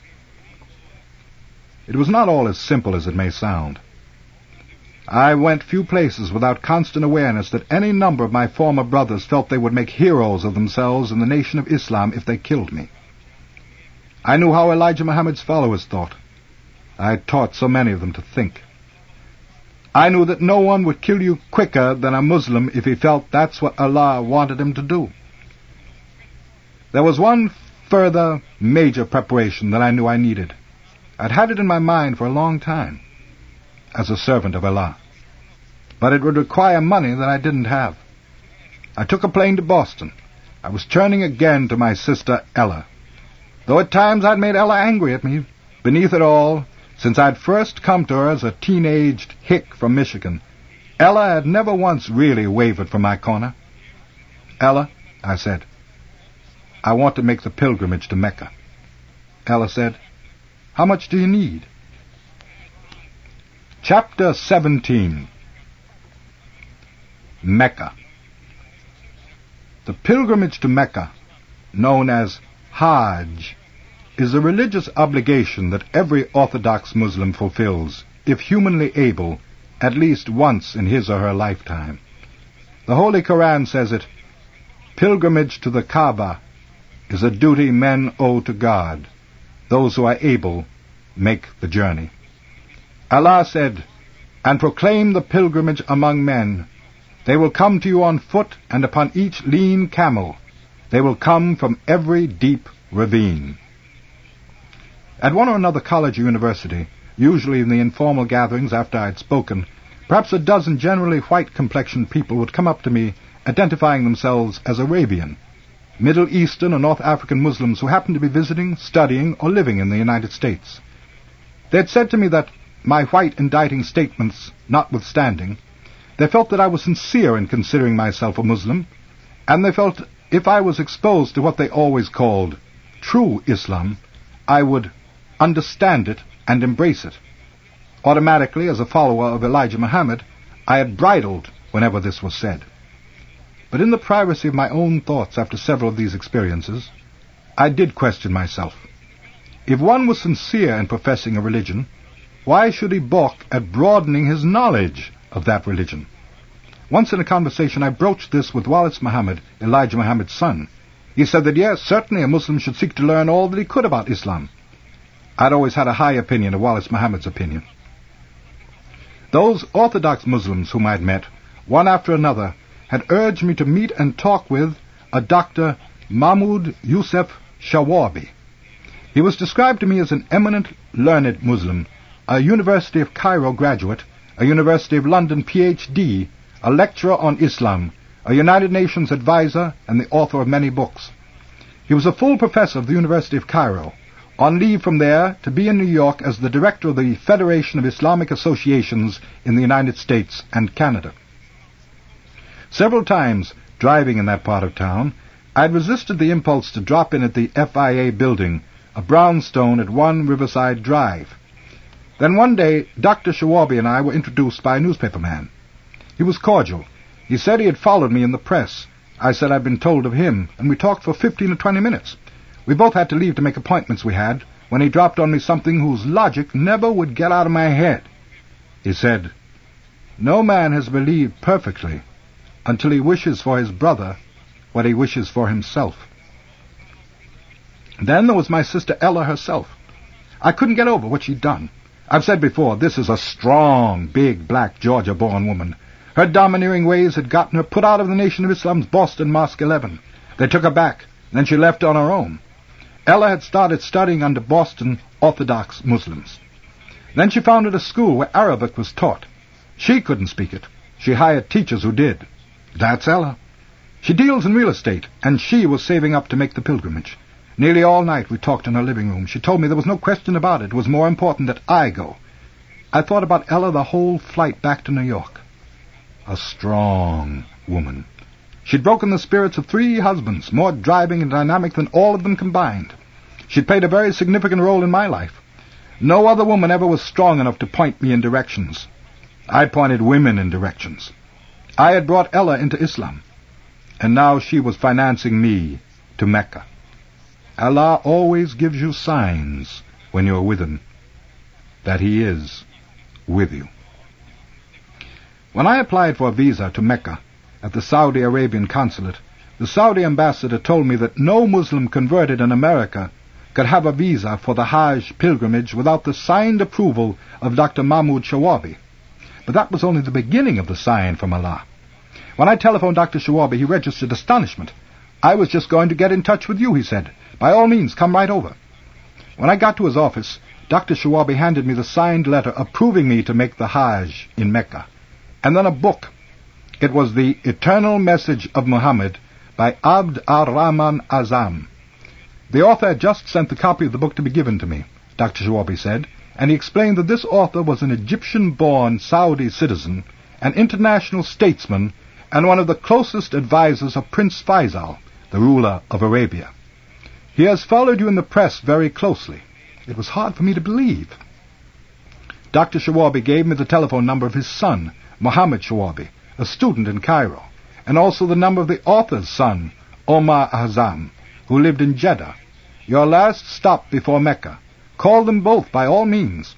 It was not all as simple as it may sound. I went few places without constant awareness that any number of my former brothers felt they would make heroes of themselves in the Nation of Islam if they killed me. I knew how Elijah Muhammad's followers thought. I had taught so many of them to think. I knew that no one would kill you quicker than a Muslim if he felt that's what Allah wanted him to do. There was one further major preparation that I knew I needed. I'd had it in my mind for a long time, as a servant of Allah. But it would require money that I didn't have. I took a plane to Boston. I was turning again to my sister Ella. Though at times I'd made Ella angry at me, beneath it all, since I'd first come to her as a teenaged hick from Michigan, Ella had never once really wavered from my corner. Ella, I said, I want to make the pilgrimage to Mecca. Ella said, how much do you need? Chapter seventeen. Mecca. The pilgrimage to Mecca, known as Hajj, is a religious obligation that every Orthodox Muslim fulfills, if humanly able, at least once in his or her lifetime. The Holy Quran says it, pilgrimage to the Kaaba is a duty men owe to God. Those who are able make the journey. Allah said, and proclaim the pilgrimage among men. They will come to you on foot and upon each lean camel. They will come from every deep ravine. At one or another college or university, usually in the informal gatherings after I had spoken, perhaps a dozen generally white-complexioned people would come up to me identifying themselves as Arabian, Middle Eastern or North African Muslims who happened to be visiting, studying, or living in the United States. They had said to me that, my white indicting statements notwithstanding, they felt that I was sincere in considering myself a Muslim, and they felt if I was exposed to what they always called true Islam, I would understand it and embrace it. Automatically, as a follower of Elijah Muhammad, I had bridled whenever this was said. But in the privacy of my own thoughts after several of these experiences, I did question myself. If one was sincere in professing a religion, why should he balk at broadening his knowledge of that religion? Once in a conversation I broached this with Wallace Muhammad, Elijah Muhammad's son. He said that yes, certainly a Muslim should seek to learn all that he could about Islam. I'd always had a high opinion of Wallace Muhammad's opinion. Those Orthodox Muslims whom I'd met, one after another, had urged me to meet and talk with a Doctor Mahmoud Yusuf Shawarbi. He was described to me as an eminent, learned Muslim, a University of Cairo graduate, a University of London P H D, a lecturer on Islam, a United Nations advisor, and the author of many books. He was a full professor of the University of Cairo, on leave from there to be in New York as the director of the Federation of Islamic Associations in the United States and Canada. Several times, driving in that part of town, I had resisted the impulse to drop in at the F I A building, a brownstone at one Riverside Drive. Then one day, Doctor Shawarbi and I were introduced by a newspaperman. He was cordial. He said he had followed me in the press. I said I'd been told of him, and we talked for fifteen or twenty minutes. We both had to leave to make appointments we had, when he dropped on me something whose logic never would get out of my head. He said, "No man has believed perfectly until he wishes for his brother what he wishes for himself." Then there was my sister Ella herself. I couldn't get over what she'd done. I've said before, this is a strong, big, black, Georgia-born woman. Her domineering ways had gotten her put out of the Nation of Islam's Boston Mosque eleven. They took her back, then she left on her own. Ella had started studying under Boston Orthodox Muslims. Then she founded a school where Arabic was taught. She couldn't speak it. She hired teachers who did. That's Ella. She deals in real estate, and she was saving up to make the pilgrimage. Nearly all night we talked in her living room. She told me there was no question about it. It was more important that I go. I thought about Ella the whole flight back to New York. A strong woman. She'd broken the spirits of three husbands, more driving and dynamic than all of them combined. She'd played a very significant role in my life. No other woman ever was strong enough to point me in directions. I pointed women in directions. I had brought Ella into Islam, and now she was financing me to Mecca. Allah always gives you signs when you're with Him that He is with you. When I applied for a visa to Mecca at the Saudi Arabian consulate, the Saudi ambassador told me that no Muslim converted in America could have a visa for the Hajj pilgrimage without the signed approval of Doctor Mahmoud Shawarbi. But that was only the beginning of the sign from Allah. When I telephoned Doctor Shawarbi, he registered astonishment. "I was just going to get in touch with you," he said. "By all means, come right over." When I got to his office, Doctor Shawarbi handed me the signed letter approving me to make the Hajj in Mecca, and then a book. It was The Eternal Message of Muhammad by Abd ar-Rahman Azam. The author had just sent the copy of the book to be given to me, Doctor Shawarbi said, and he explained that this author was an Egyptian-born Saudi citizen, an international statesman, and one of the closest advisors of Prince Faisal, the ruler of Arabia. He has followed you in the press very closely. It was hard for me to believe. Doctor Shawarbi gave me the telephone number of his son, Muhammad Shawarbi, a student in Cairo, and also the number of the author's son, Omar Azam, who lived in Jeddah. Your last stop before Mecca. Call them both by all means.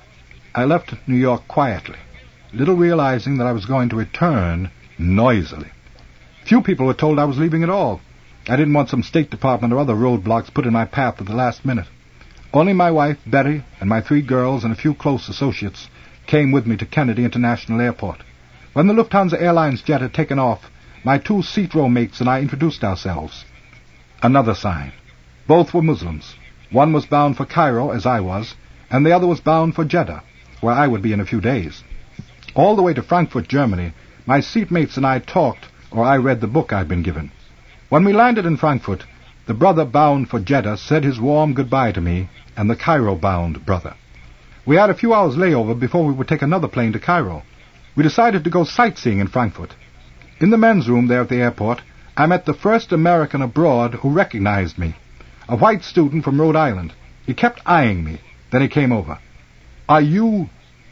I left New York quietly, little realizing that I was going to return noisily. Few people were told I was leaving at all. I didn't want some State Department or other roadblocks put in my path at the last minute. Only my wife, Betty, and my three girls and a few close associates came with me to Kennedy International Airport. When the Lufthansa Airlines jet had taken off, my two seat row mates and I introduced ourselves. Another sign. Both were Muslims. One was bound for Cairo, as I was, and the other was bound for Jeddah, where I would be in a few days. All the way to Frankfurt, Germany, my seatmates and I talked, or I read the book I'd been given. When we landed in Frankfurt, the brother bound for Jeddah said his warm goodbye to me and the Cairo-bound brother. We had a few hours layover before we would take another plane to Cairo. We decided to go sightseeing in Frankfurt. In the men's room there at the airport, I met the first American abroad who recognized me, a white student from Rhode Island. He kept eyeing me. Then he came over. "Are you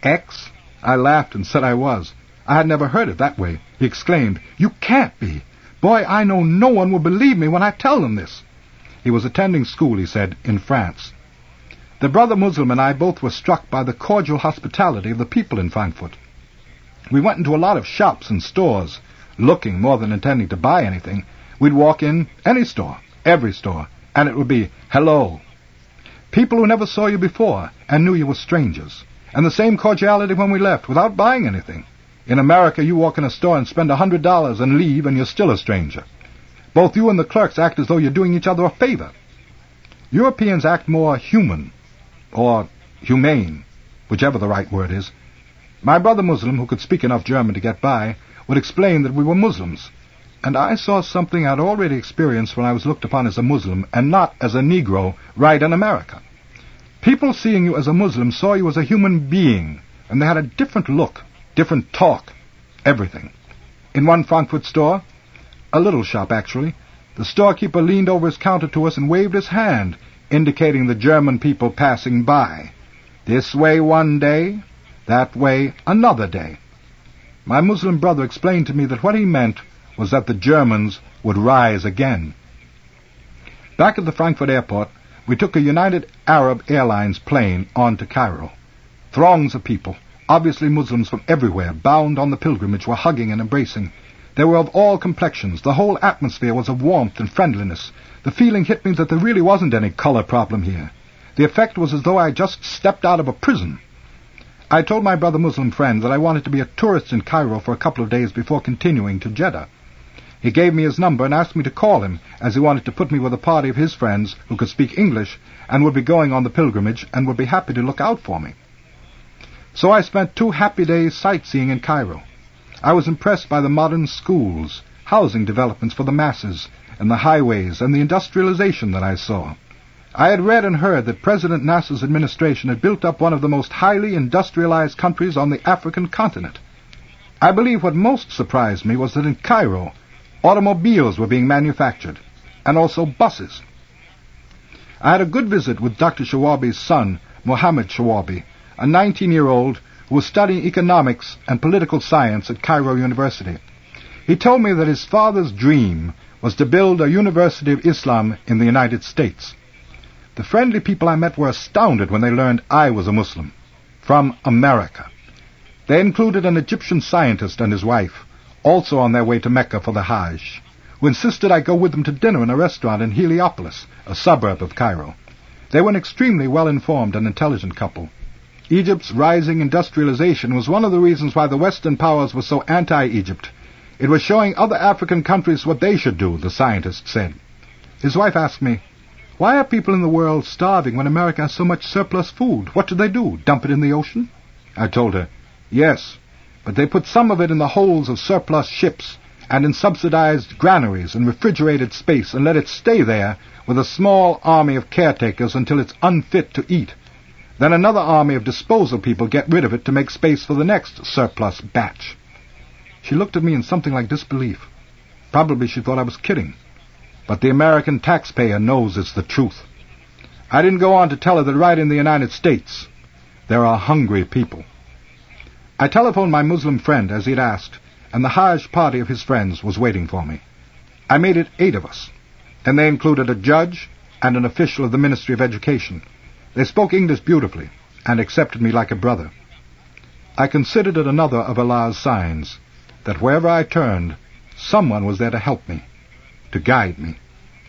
X? I laughed and said I was. I had never heard it that way. He exclaimed, "You can't be. Boy, I know no one will believe me when I tell them this." He was attending school, he said, in France. The brother Muslim and I both were struck by the cordial hospitality of the people in Frankfurt. We went into a lot of shops and stores, looking more than intending to buy anything. We'd walk in any store, every store, and it would be, "Hello." People who never saw you before and knew you were strangers. And the same cordiality when we left, without buying anything. In America, you walk in a store and spend a hundred dollars and leave, and you're still a stranger. Both you and the clerks act as though you're doing each other a favor. Europeans act more human, or humane, whichever the right word is. My brother Muslim, who could speak enough German to get by, would explain that we were Muslims, and I saw something I'd already experienced when I was looked upon as a Muslim and not as a Negro right in America. People seeing you as a Muslim saw you as a human being, and they had a different look, different talk, everything. In one Frankfurt store, a little shop actually, the storekeeper leaned over his counter to us and waved his hand, indicating the German people passing by. This way one day, that way another day. My Muslim brother explained to me that what he meant was that the Germans would rise again. Back at the Frankfurt airport, we took a United Arab Airlines plane on to Cairo. Throngs of people, obviously Muslims from everywhere, bound on the pilgrimage, were hugging and embracing. They were of all complexions. The whole atmosphere was of warmth and friendliness. The feeling hit me that there really wasn't any color problem here. The effect was as though I had just stepped out of a prison. I told my brother Muslim friend that I wanted to be a tourist in Cairo for a couple of days before continuing to Jeddah. He gave me his number and asked me to call him, as he wanted to put me with a party of his friends who could speak English and would be going on the pilgrimage and would be happy to look out for me. So I spent two happy days sightseeing in Cairo. I was impressed by the modern schools, housing developments for the masses, and the highways and the industrialization that I saw. I had read and heard that President Nasser's administration had built up one of the most highly industrialized countries on the African continent. I believe what most surprised me was that in Cairo, automobiles were being manufactured, and also buses. I had a good visit with Doctor Shawabi's son, Mohammed Shawabi, a nineteen-year-old who was studying economics and political science at Cairo University. He told me that his father's dream was to build a University of Islam in the United States. The friendly people I met were astounded when they learned I was a Muslim, from America. They included an Egyptian scientist and his wife, also on their way to Mecca for the Hajj, who insisted I go with them to dinner in a restaurant in Heliopolis, a suburb of Cairo. They were an extremely well-informed and intelligent couple. Egypt's rising industrialization was one of the reasons why the Western powers were so anti-Egypt. It was showing other African countries what they should do, the scientist said. His wife asked me, "Why are people in the world starving when America has so much surplus food? What do they do, dump it in the ocean?" I told her, "Yes, but they put some of it in the holds of surplus ships and in subsidized granaries and refrigerated space and let it stay there with a small army of caretakers until it's unfit to eat. Then another army of disposal people get rid of it to make space for the next surplus batch." She looked at me in something like disbelief. Probably she thought I was kidding. But the American taxpayer knows it's the truth. I didn't go on to tell her that right in the United States, there are hungry people. I telephoned my Muslim friend as he'd asked, and the Hajj party of his friends was waiting for me. I made it eight of us, and they included a judge and an official of the Ministry of Education. They spoke English beautifully and accepted me like a brother. I considered it another of Allah's signs, that wherever I turned, someone was there to help me, to guide me.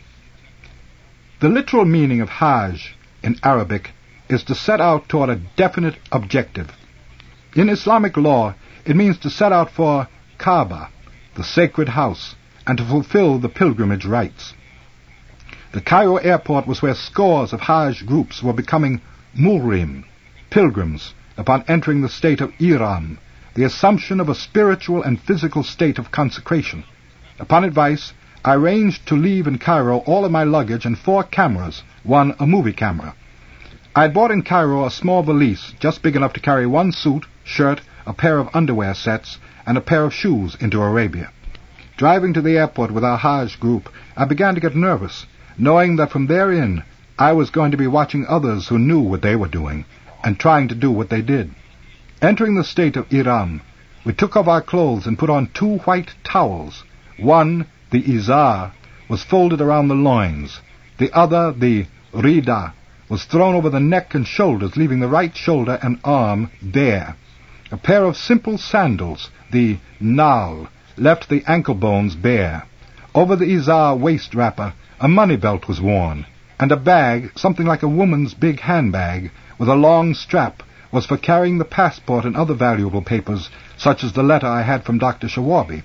The literal meaning of Hajj in Arabic is to set out toward a definite objective. In Islamic law, it means to set out for Kaaba, the sacred house, and to fulfill the pilgrimage rites. The Cairo airport was where scores of Hajj groups were becoming muhrim, pilgrims, upon entering the state of Ihram, the assumption of a spiritual and physical state of consecration. Upon advice, I arranged to leave in Cairo all of my luggage and four cameras, one a movie camera. I had bought in Cairo a small valise just big enough to carry one suit, shirt, a pair of underwear sets, and a pair of shoes into Arabia. Driving to the airport with our Hajj group, I began to get nervous, knowing that from therein I was going to be watching others who knew what they were doing and trying to do what they did. Entering the state of Iram, we took off our clothes and put on two white towels. One, the izar, was folded around the loins. The other, the rida, was thrown over the neck and shoulders, leaving the right shoulder and arm bare. A pair of simple sandals, the nal, left the ankle bones bare. Over the izar waist wrapper, a money belt was worn, and a bag, something like a woman's big handbag, with a long strap, was for carrying the passport and other valuable papers, such as the letter I had from Doctor Shawabi.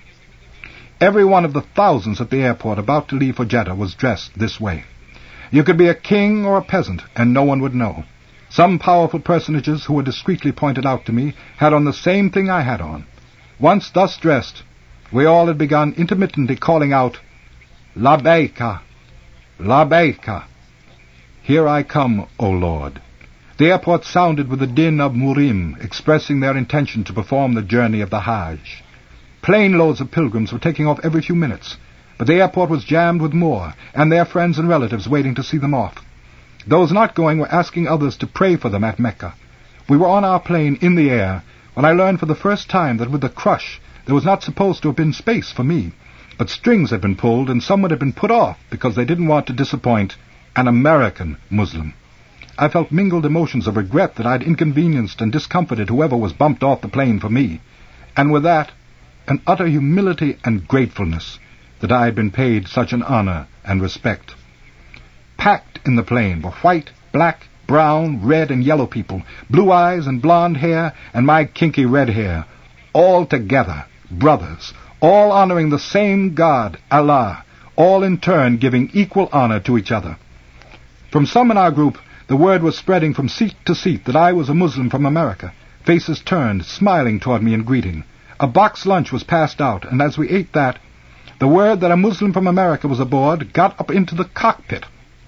Every one of the thousands at the airport about to leave for Jeddah was dressed this way. You could be a king or a peasant, and no one would know. Some powerful personages, who were discreetly pointed out to me, had on the same thing I had on. Once thus dressed, we all had begun intermittently calling out, Labbaika, Labbaika. Here I come, O Lord. The airport sounded with the din of murim, expressing their intention to perform the journey of the Hajj. Plane loads of pilgrims were taking off every few minutes, but the airport was jammed with more, and their friends and relatives waiting to see them off. Those not going were asking others to pray for them at Mecca. We were on our plane in the air when I learned for the first time that with the crush there was not supposed to have been space for me, but strings had been pulled and someone had been put off because they didn't want to disappoint an American Muslim. I felt mingled emotions of regret that I'd inconvenienced and discomforted whoever was bumped off the plane for me, and with that, an utter humility and gratefulness that I had been paid such an honor and respect. Packed in the plane were white, black, brown, red, and yellow people, blue eyes and blonde hair, and my kinky red hair, all together, brothers, all honoring the same God, Allah, all in turn giving equal honor to each other. From some in our group, the word was spreading from seat to seat that I was a Muslim from America. Faces turned, smiling toward me in greeting. A box lunch was passed out, and as we ate that, the word that a Muslim from America was aboard got up into the cockpit.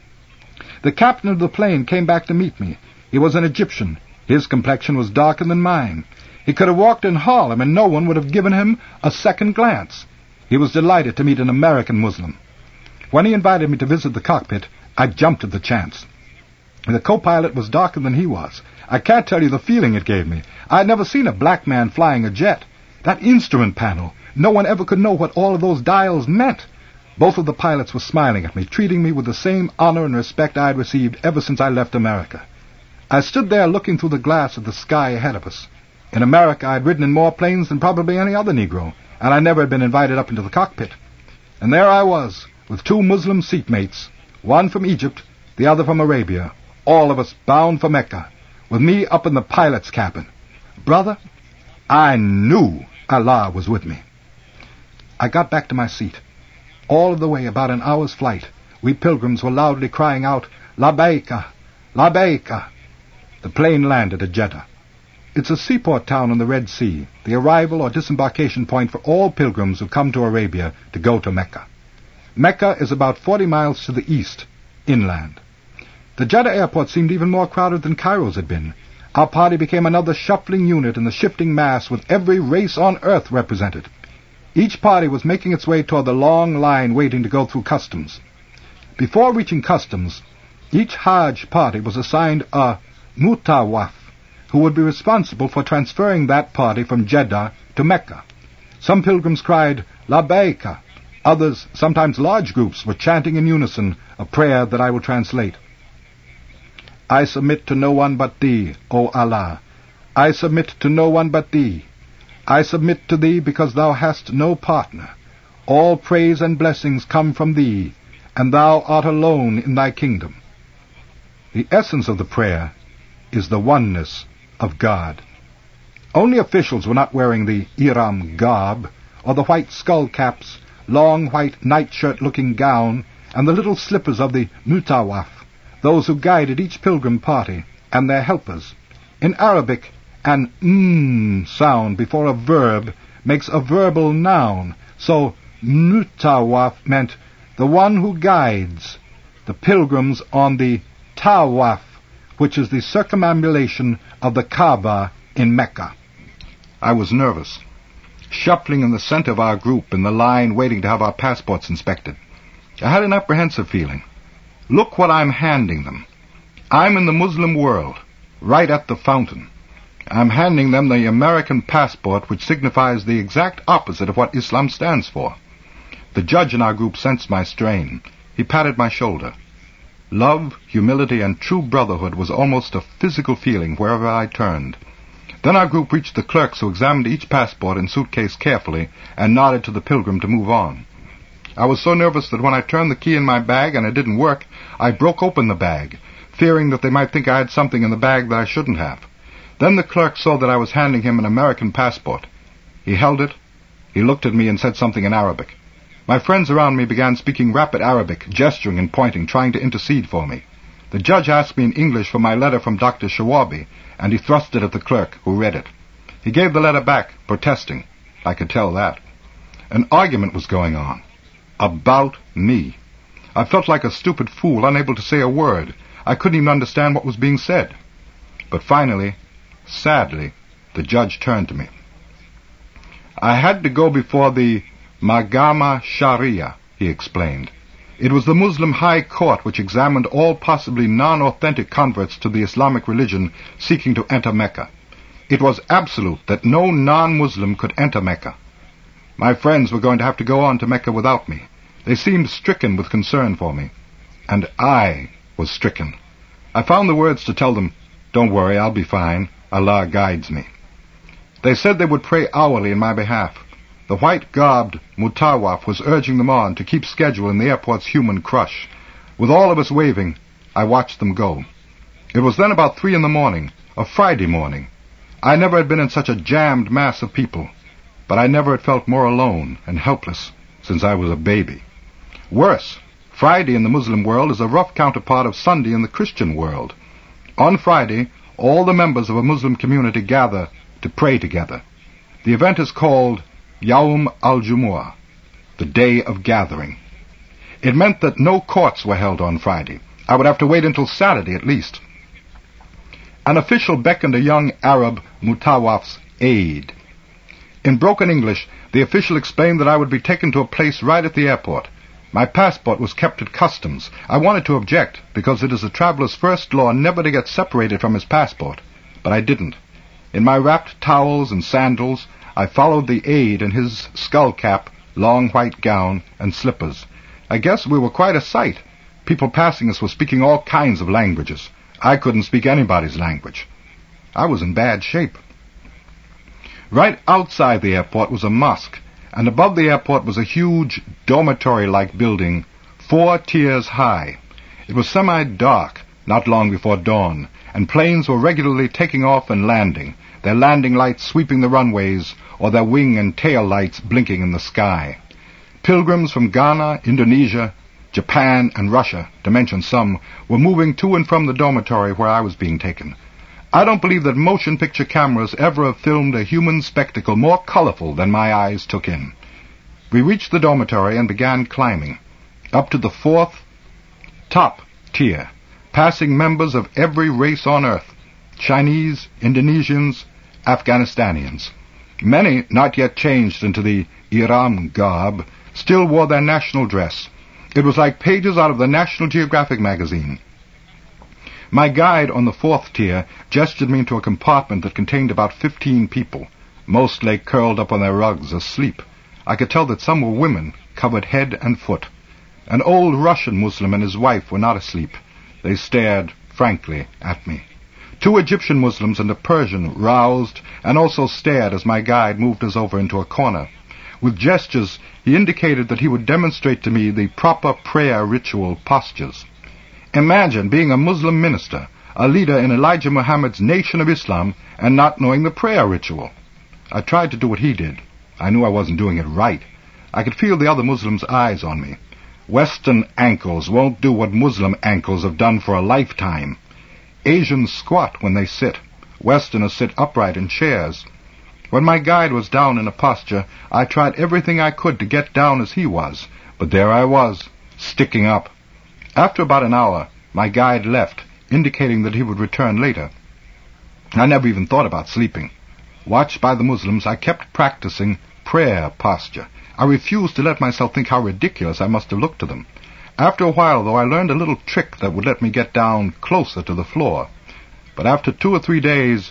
The captain of the plane came back to meet me. He was an Egyptian. His complexion was darker than mine. He could have walked in Harlem, and no one would have given him a second glance. He was delighted to meet an American Muslim. When he invited me to visit the cockpit, I jumped at the chance. The co-pilot was darker than he was. I can't tell you the feeling it gave me. I had never seen a black man flying a jet. That instrument panel, no one ever could know what all of those dials meant. Both of the pilots were smiling at me, treating me with the same honor and respect I had received ever since I left America. I stood there looking through the glass at the sky ahead of us. In America I had ridden in more planes than probably any other Negro, and I never had been invited up into the cockpit. And there I was, with two Muslim seatmates, one from Egypt, the other from Arabia, all of us bound for Mecca, with me up in the pilot's cabin. Brother, I knew Allah was with me. I got back to my seat. All of the way, about an hour's flight, we pilgrims were loudly crying out, Labbaika, Labbaika. The plane landed at Jeddah. It's a seaport town on the Red Sea, the arrival or disembarkation point for all pilgrims who come to Arabia to go to Mecca. Mecca is about forty miles to the east, inland. The Jeddah airport seemed even more crowded than Cairo's had been. Our party became another shuffling unit in the shifting mass with every race on earth represented. Each party was making its way toward the long line waiting to go through customs. Before reaching customs, each Hajj party was assigned a mutawaf, who would be responsible for transferring that party from Jeddah to Mecca. Some pilgrims cried, Labbaika. Others, sometimes large groups, were chanting in unison a prayer that I will translate. I submit to no one but Thee, O Allah. I submit to no one but Thee. I submit to Thee because Thou hast no partner. All praise and blessings come from Thee, and Thou art alone in Thy kingdom. The essence of the prayer is the oneness of God. Only officials were not wearing the Iram garb, or the white skull caps, long white nightshirt-looking gown, and the little slippers of the mutawaf, those who guided each pilgrim party, and their helpers. In Arabic, an mm sound before a verb makes a verbal noun, so mutawaf meant the one who guides the pilgrims on the tawaf, which is the circumambulation of the Kaaba in Mecca. I was nervous, shuffling in the center of our group in the line waiting to have our passports inspected. I had an apprehensive feeling. Look what I'm handing them. I'm in the Muslim world, right at the fountain. I'm handing them the American passport, which signifies the exact opposite of what Islam stands for. The judge in our group sensed my strain. He patted my shoulder. Love, humility, and true brotherhood was almost a physical feeling wherever I turned. Then our group reached the clerks, who examined each passport and suitcase carefully and nodded to the pilgrim to move on. I was so nervous that when I turned the key in my bag and it didn't work, I broke open the bag, fearing that they might think I had something in the bag that I shouldn't have. Then the clerk saw that I was handing him an American passport. He held it. He looked at me and said something in Arabic. My friends around me began speaking rapid Arabic, gesturing and pointing, trying to intercede for me. The judge asked me in English for my letter from Doctor Shawabi, and he thrust it at the clerk, who read it. He gave the letter back, protesting. I could tell that. An argument was going on. About me. I felt like a stupid fool, unable to say a word. I couldn't even understand what was being said. But finally, sadly, the judge turned to me. I had to go before the Mahkama Sharia, he explained. It was the Muslim High Court which examined all possibly non-authentic converts to the Islamic religion seeking to enter Mecca. It was absolute that no non-Muslim could enter Mecca. My friends were going to have to go on to Mecca without me. They seemed stricken with concern for me. And I was stricken. I found the words to tell them, "Don't worry, I'll be fine. Allah guides me." They said they would pray hourly in my behalf. The white-garbed Mutawaf was urging them on to keep schedule in the airport's human crush. With all of us waving, I watched them go. It was then about three in the morning, a Friday morning. I never had been in such a jammed mass of people, but I never had felt more alone and helpless since I was a baby. Worse, Friday in the Muslim world is a rough counterpart of Sunday in the Christian world. On Friday, all the members of a Muslim community gather to pray together. The event is called Yawm al-Jumu'ah, the Day of Gathering. It meant that no courts were held on Friday. I would have to wait until Saturday at least. An official beckoned a young Arab Mutawaf's aide. In broken English, the official explained that I would be taken to a place right at the airport. My passport was kept at customs. I wanted to object, because it is a traveler's first law never to get separated from his passport, but I didn't. In my wrapped towels and sandals, I followed the aide in his skull cap, long white gown, and slippers. I guess we were quite a sight. People passing us were speaking all kinds of languages. I couldn't speak anybody's language. I was in bad shape. Right outside the airport was a mosque, and above the airport was a huge dormitory-like building, four tiers high. It was semi-dark, not long before dawn, and planes were regularly taking off and landing, their landing lights sweeping the runways, or their wing and tail lights blinking in the sky. Pilgrims from Ghana, Indonesia, Japan, and Russia, to mention some, were moving to and from the dormitory where I was being taken. I don't believe that motion picture cameras ever have filmed a human spectacle more colorful than my eyes took in. We reached the dormitory and began climbing, up to the fourth, top tier, passing members of every race on earth, Chinese, Indonesians, Afghanistanians. Many, not yet changed into the Ihram garb, still wore their national dress. It was like pages out of the National Geographic magazine. My guide on the fourth tier gestured me into a compartment that contained about fifteen people. Most lay curled up on their rugs, asleep. I could tell that some were women, covered head and foot. An old Russian Muslim and his wife were not asleep. They stared frankly at me. Two Egyptian Muslims and a Persian roused and also stared as my guide moved us over into a corner. With gestures, he indicated that he would demonstrate to me the proper prayer ritual postures. Imagine being a Muslim minister, a leader in Elijah Muhammad's Nation of Islam, and not knowing the prayer ritual. I tried to do what he did. I knew I wasn't doing it right. I could feel the other Muslims' eyes on me. Western ankles won't do what Muslim ankles have done for a lifetime. Asians squat when they sit. Westerners sit upright in chairs. When my guide was down in a posture, I tried everything I could to get down as he was, but there I was, sticking up. After about an hour, my guide left, indicating that he would return later. I never even thought about sleeping. Watched by the Muslims, I kept practicing prayer posture. I refused to let myself think how ridiculous I must have looked to them. After a while, though, I learned a little trick that would let me get down closer to the floor. But after two or three days,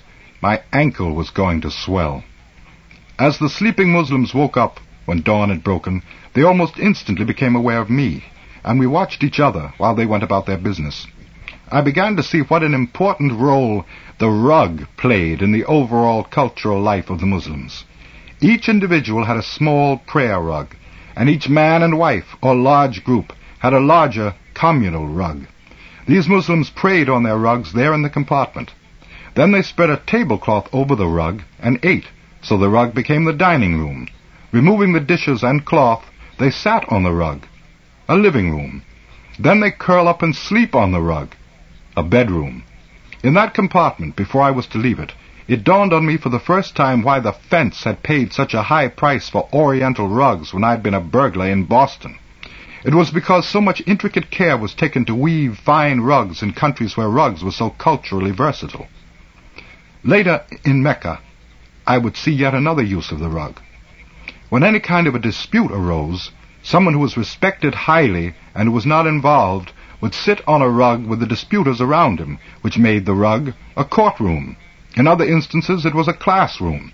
My ankle was going to swell. As the sleeping Muslims woke up when dawn had broken, they almost instantly became aware of me, and we watched each other while they went about their business. I began to see what an important role the rug played in the overall cultural life of the Muslims. Each individual had a small prayer rug, and each man and wife or large group had a larger communal rug. These Muslims prayed on their rugs there in the compartment. Then they spread a tablecloth over the rug and ate, so the rug became the dining room. Removing the dishes and cloth, they sat on the rug, a living room. Then they curl up and sleep on the rug, a bedroom. In that compartment, before I was to leave it, it dawned on me for the first time why the fence had paid such a high price for Oriental rugs when I'd been a burglar in Boston. It was because so much intricate care was taken to weave fine rugs in countries where rugs were so culturally versatile. Later, in Mecca, I would see yet another use of the rug. When any kind of a dispute arose, someone who was respected highly and who was not involved would sit on a rug with the disputers around him, which made the rug a courtroom. In other instances, it was a classroom.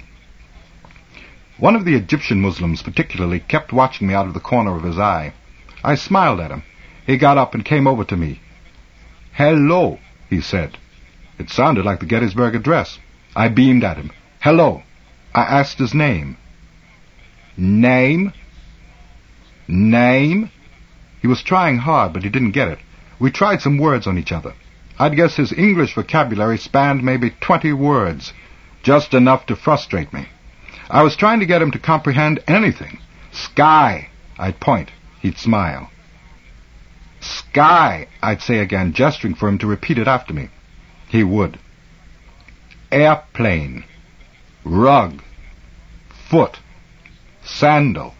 One of the Egyptian Muslims particularly kept watching me out of the corner of his eye. I smiled at him. He got up and came over to me. "Hello," he said. It sounded like the Gettysburg Address. I beamed at him. "Hello." I asked his name. "Name? Name?" He was trying hard, but he didn't get it. We tried some words on each other. I'd guess his English vocabulary spanned maybe twenty words, just enough to frustrate me. I was trying to get him to comprehend anything. "Sky," I'd point. He'd smile. "Sky," I'd say again, gesturing for him to repeat it after me. He would. Airplane, rug, foot, sandal,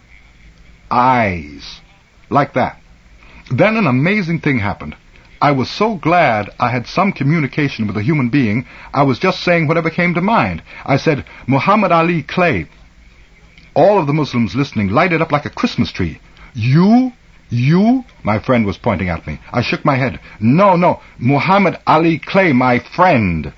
eyes, like that. Then an amazing thing happened. I was so glad I had some communication with a human being, I was just saying whatever came to mind. I said, "Muhammad Ali Clay." All of the Muslims listening lighted up like a Christmas tree. "You? You?" My friend was pointing at me. I shook my head. "No, no, Muhammad Ali Clay, my friend."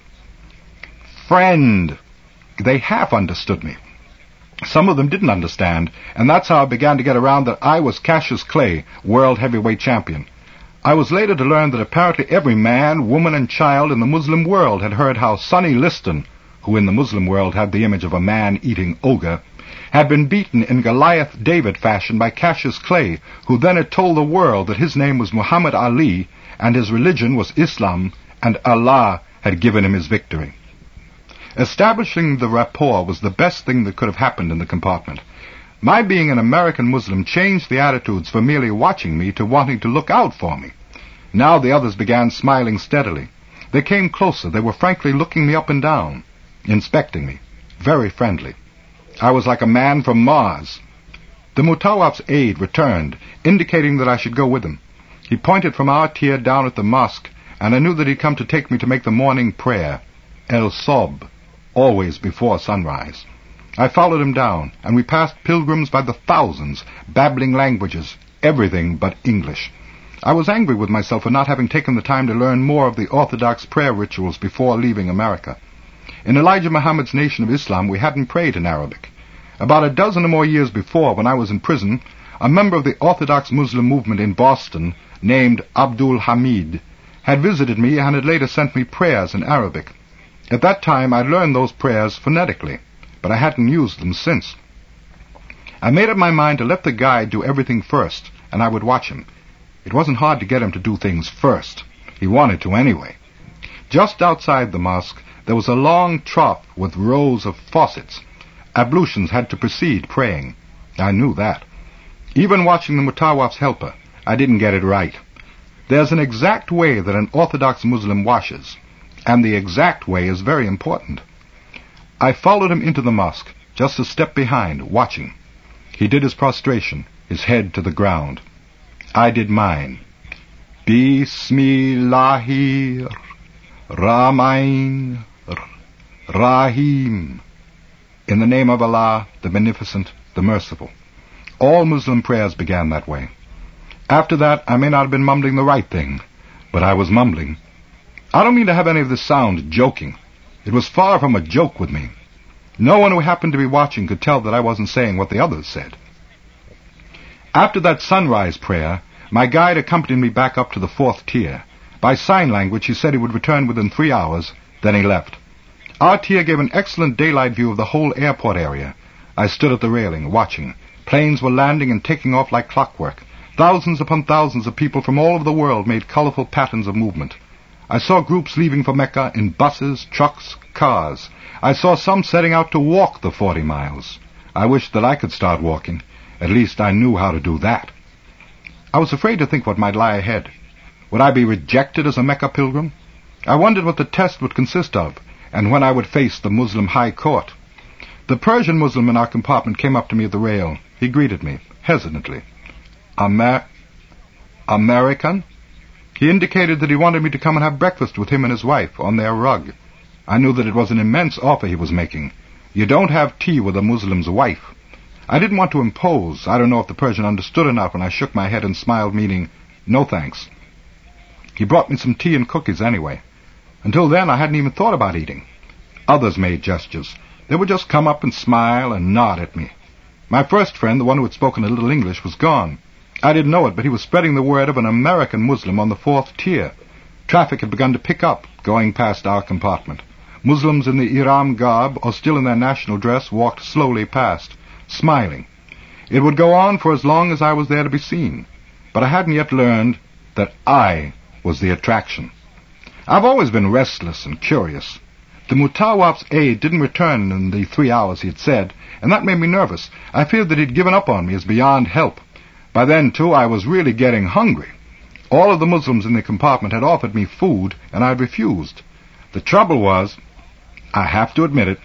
Friend. They half understood me. Some of them didn't understand, and that's how I began to get around that I was Cassius Clay, world heavyweight champion. I was later to learn that apparently every man, woman, and child in the Muslim world had heard how Sonny Liston, who in the Muslim world had the image of a man-eating ogre, had been beaten in Goliath-David fashion by Cassius Clay, who then had told the world that his name was Muhammad Ali, and his religion was Islam, and Allah had given him his victory. Establishing the rapport was the best thing that could have happened in the compartment. My being an American Muslim changed the attitudes from merely watching me to wanting to look out for me. Now the others began smiling steadily. They came closer. They were frankly looking me up and down, inspecting me, very friendly. I was like a man from Mars. The Mutawaf's aide returned, indicating that I should go with him. He pointed from our tier down at the mosque, and I knew that he'd come to take me to make the morning prayer, El Sob, always before sunrise. I followed him down, and we passed pilgrims by the thousands, babbling languages, everything but English. I was angry with myself for not having taken the time to learn more of the Orthodox prayer rituals before leaving America. In Elijah Muhammad's Nation of Islam, we hadn't prayed in Arabic. About a dozen or more years before, when I was in prison, a member of the Orthodox Muslim movement in Boston, named Abdul Hamid, had visited me and had later sent me prayers in Arabic. At that time, I'd learned those prayers phonetically, but I hadn't used them since. I made up my mind to let the guide do everything first, and I would watch him. It wasn't hard to get him to do things first. He wanted to anyway. Just outside the mosque, there was a long trough with rows of faucets. Ablutions had to precede praying. I knew that. Even watching the Mutawaf's helper, I didn't get it right. There's an exact way that an Orthodox Muslim washes, and the exact way is very important. I followed him into the mosque, just a step behind, watching. He did his prostration, his head to the ground. I did mine. Bismillahir Rahmanir Rahim. In the name of Allah, the Beneficent, the Merciful. All Muslim prayers began that way. After that, I may not have been mumbling the right thing, but I was mumbling. I don't mean to have any of this sound joking. It was far from a joke with me. No one who happened to be watching could tell that I wasn't saying what the others said. After that sunrise prayer, my guide accompanied me back up to the fourth tier. By sign language, he said he would return within three hours, then he left. Our tier gave an excellent daylight view of the whole airport area. I stood at the railing, watching. Planes were landing and taking off like clockwork. Thousands upon thousands of people from all over the world made colorful patterns of movement. I saw groups leaving for Mecca in buses, trucks, cars. I saw some setting out to walk the forty miles. I wished that I could start walking. At least I knew how to do that. I was afraid to think what might lie ahead. Would I be rejected as a Mecca pilgrim? I wondered what the test would consist of, and when I would face the Muslim High Court. The Persian Muslim in our compartment came up to me at the rail. He greeted me, hesitantly. Amer... American? He indicated that he wanted me to come and have breakfast with him and his wife on their rug. I knew that it was an immense offer he was making. You don't have tea with a Muslim's wife. I didn't want to impose. I don't know if the Persian understood or not when I shook my head and smiled, meaning, no thanks. He brought me some tea and cookies anyway. Until then, I hadn't even thought about eating. Others made gestures. They would just come up and smile and nod at me. My first friend, the one who had spoken a little English, was gone. I didn't know it, but he was spreading the word of an American Muslim on the fourth tier. Traffic had begun to pick up, going past our compartment. Muslims in the Ihram garb, or still in their national dress, walked slowly past, smiling. It would go on for as long as I was there to be seen, but I hadn't yet learned that I was the attraction. I've always been restless and curious. The Mutawwaf's aide didn't return in the three hours he had said, and that made me nervous. I feared that he'd given up on me as beyond help. By then, too, I was really getting hungry. All of the Muslims in the compartment had offered me food, and I'd refused. The trouble was, I have to admit it,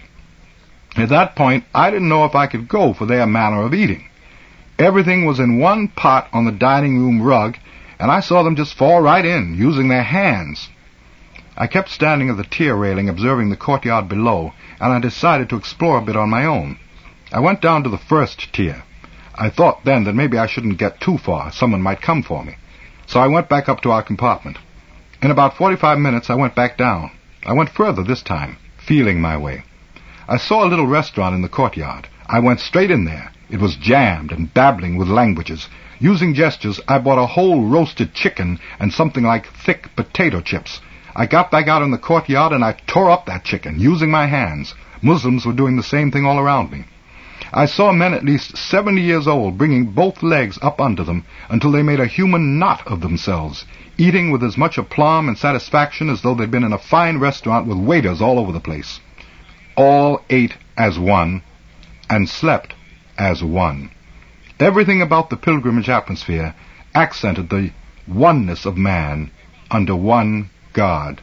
at that point, I didn't know if I could go for their manner of eating. Everything was in one pot on the dining room rug, and I saw them just fall right in, using their hands. I kept standing at the tier railing, observing the courtyard below, and I decided to explore a bit on my own. I went down to the first tier. I thought then that maybe I shouldn't get too far. Someone might come for me. So I went back up to our compartment. In about forty-five minutes, I went back down. I went further this time, feeling my way. I saw a little restaurant in the courtyard. I went straight in there. It was jammed and babbling with languages. Using gestures, I bought a whole roasted chicken and something like thick potato chips. I got back out in the courtyard and I tore up that chicken, using my hands. Muslims were doing the same thing all around me. I saw men at least seventy years old bringing both legs up under them until they made a human knot of themselves, eating with as much aplomb and satisfaction as though they'd been in a fine restaurant with waiters all over the place. All ate as one and slept as one. Everything about the pilgrimage atmosphere accented the oneness of man under one God.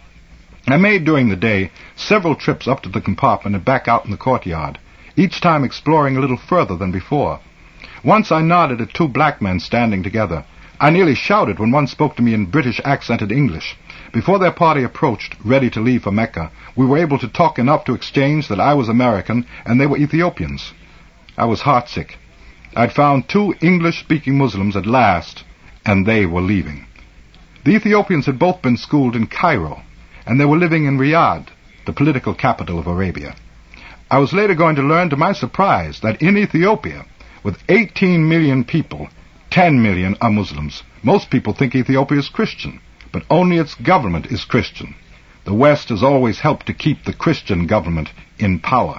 I made during the day several trips up to the compartment and back out in the courtyard, each time exploring a little further than before. Once I nodded at two black men standing together. I nearly shouted when one spoke to me in British-accented English. Before their party approached, ready to leave for Mecca, we were able to talk enough to exchange that I was American and they were Ethiopians. I was heartsick. I'd found two English-speaking Muslims at last, and they were leaving. The Ethiopians had both been schooled in Cairo, and they were living in Riyadh, the political capital of Arabia. I was later going to learn to my surprise that in Ethiopia, with eighteen million people, ten million are Muslims. Most people think Ethiopia is Christian, but only its government is Christian. The West has always helped to keep the Christian government in power.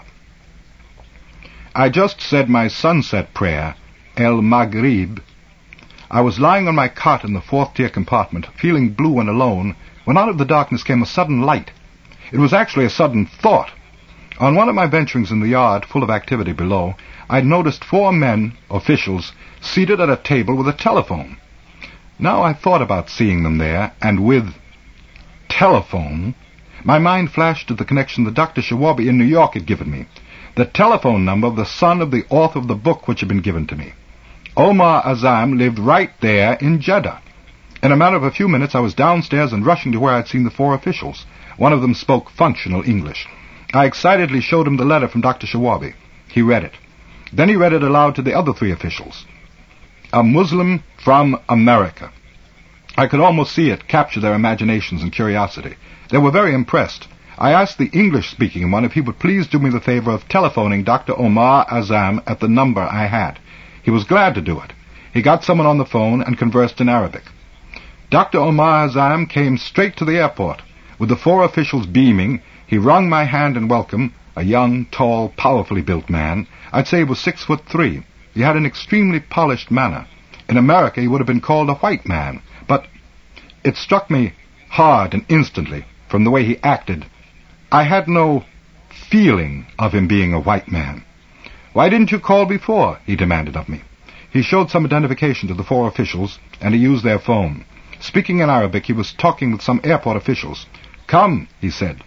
I just said my sunset prayer, El Maghrib. I was lying on my cot in the fourth-tier compartment, feeling blue and alone, when out of the darkness came a sudden light. It was actually a sudden thought. On one of my venturings in the yard, full of activity below, I'd noticed four men, officials, seated at a table with a telephone. Now I thought about seeing them there, and with telephone, my mind flashed to the connection that Doctor Shawabi in New York had given me, the telephone number of the son of the author of the book which had been given to me. Omar Azam lived right there in Jeddah. In a matter of a few minutes, I was downstairs and rushing to where I'd seen the four officials. One of them spoke functional English. I excitedly showed him the letter from Doctor Shawabi. He read it. Then he read it aloud to the other three officials. A Muslim from America. I could almost see it capture their imaginations and curiosity. They were very impressed. I asked the English-speaking one if he would please do me the favor of telephoning Doctor Omar Azam at the number I had. He was glad to do it. He got someone on the phone and conversed in Arabic. Doctor Omar Azam came straight to the airport. With the four officials beaming, he wrung my hand in welcome, a young, tall, powerfully built man. I'd say he was six foot three. He had an extremely polished manner. In America he would have been called a white man, but it struck me hard and instantly from the way he acted. I had no feeling of him being a white man. "Why didn't you call before?" he demanded of me. He showed some identification to the four officials, and he used their phone. Speaking in Arabic, he was talking with some airport officials. "Come," he said.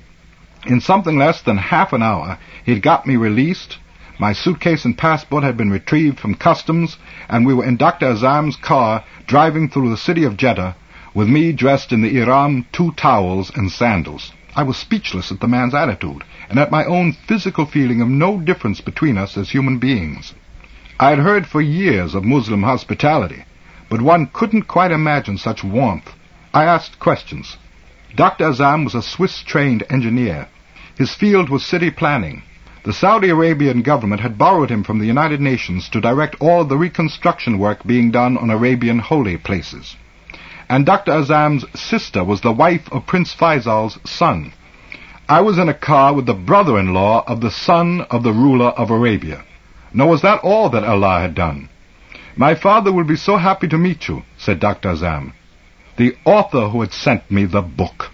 In something less than half an hour, he'd got me released. My suitcase and passport had been retrieved from customs, and we were in Doctor Azam's car driving through the city of Jeddah, with me dressed in the ihram, two towels, and sandals. I was speechless at the man's attitude, and at my own physical feeling of no difference between us as human beings. I had heard for years of Muslim hospitality, but one couldn't quite imagine such warmth. I asked questions. Doctor Azam was a Swiss-trained engineer. His field was city planning. The Saudi Arabian government had borrowed him from the United Nations to direct all the reconstruction work being done on Arabian holy places. And Doctor Azam's sister was the wife of Prince Faisal's son. I was in a car with the brother-in-law of the son of the ruler of Arabia. Nor was that all that Allah had done. "My father will be so happy to meet you," said Doctor Azam, the author who had sent me the book.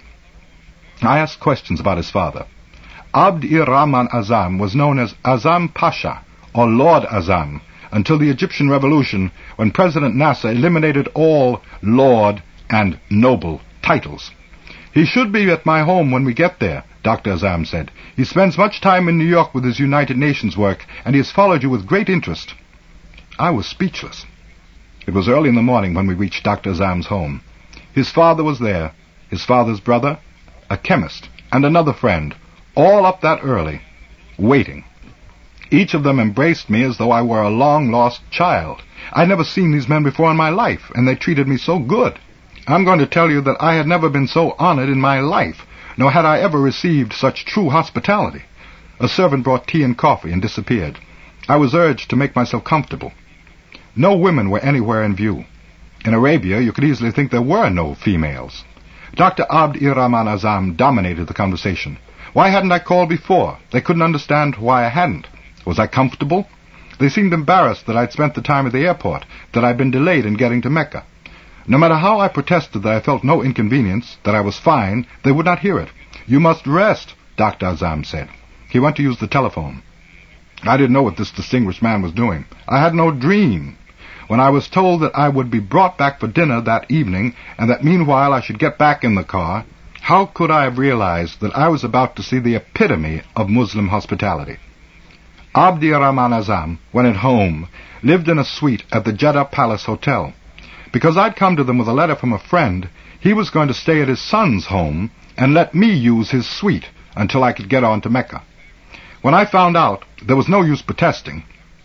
I asked questions about his father. Abd-ir-Rahman Azam was known as Azam Pasha, or Lord Azam, until the Egyptian Revolution, when President Nasser eliminated all Lord and noble titles. "He should be at my home when we get there," Doctor Azam said. "He spends much time in New York with his United Nations work, and he has followed you with great interest." I was speechless. It was early in the morning when we reached Doctor Azam's home. His father was there, his father's brother, a chemist, and another friend, all up that early, waiting. Each of them embraced me as though I were a long-lost child. I'd never seen these men before in my life, and they treated me so good. I'm going to tell you that I had never been so honored in my life, nor had I ever received such true hospitality. A servant brought tea and coffee and disappeared. I was urged to make myself comfortable. No women were anywhere in view. In Arabia, you could easily think there were no females. Doctor Abd-ir-Rahman Azam dominated the conversation. Why hadn't I called before? They couldn't understand why I hadn't. Was I comfortable? They seemed embarrassed that I'd spent the time at the airport, that I'd been delayed in getting to Mecca. No matter how I protested that I felt no inconvenience, that I was fine, they would not hear it. "You must rest," Doctor Azam said. He went to use the telephone. I didn't know what this distinguished man was doing. I had no dream. When I was told that I would be brought back for dinner that evening, and that meanwhile I should get back in the car, how could I have realized that I was about to see the epitome of Muslim hospitality? Abd-ir-Rahman Azam, when at home, lived in a suite at the Jeddah Palace Hotel. Because I'd come to them with a letter from a friend, he was going to stay at his son's home and let me use his suite until I could get on to Mecca. When I found out, there was no use protesting.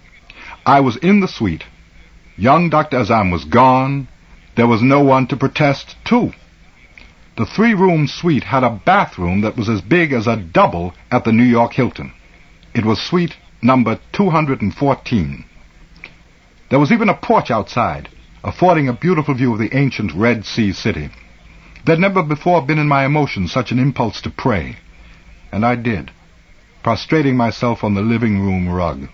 I was in the suite. Young Doctor Azam was gone. There was no one to protest to. The three-room suite had a bathroom that was as big as a double at the New York Hilton. It was suite number two hundred fourteen. There was even a porch outside, affording a beautiful view of the ancient Red Sea city. There'd never before been in my emotions such an impulse to pray, and I did, prostrating myself on the living room rug.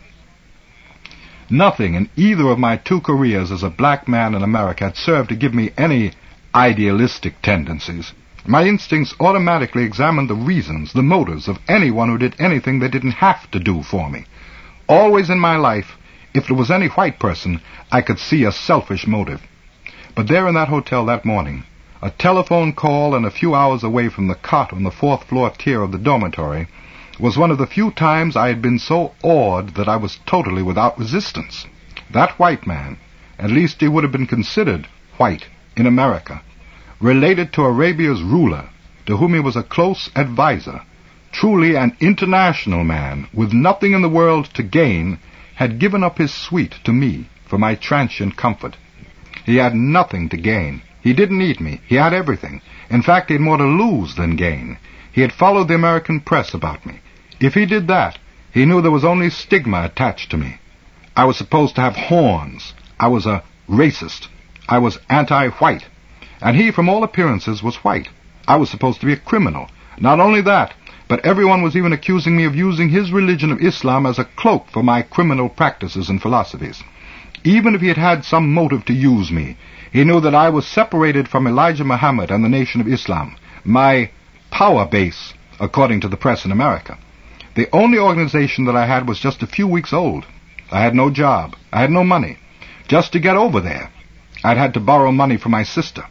Nothing in either of my two careers as a black man in America had served to give me any idealistic tendencies. My instincts automatically examined the reasons, the motives of anyone who did anything they didn't have to do for me. Always in my life, if it was any white person, I could see a selfish motive. But there in that hotel that morning, a telephone call and a few hours away from the cot on the fourth floor tier of the dormitory, was one of the few times I had been so awed that I was totally without resistance. That white man, at least he would have been considered white in America, related to Arabia's ruler, to whom he was a close adviser, truly an international man, with nothing in the world to gain, had given up his suite to me for my transient comfort. He had nothing to gain, He didn't need me. He had everything. In fact, he had more to lose than gain. He had followed the American press about me. If he did that, he knew there was only stigma attached to me. I was supposed to have horns. I was a racist. I was anti-white. And he, from all appearances, was white. I was supposed to be a criminal. Not only that, but everyone was even accusing me of using his religion of Islam as a cloak for my criminal practices and philosophies. Even if he had had some motive to use me, he knew that I was separated from Elijah Muhammad and the Nation of Islam, my power base, according to the press in America. The only organization that I had was just a few weeks old. I had no job. I had no money. Just to get over there, I'd had to borrow money from my sister.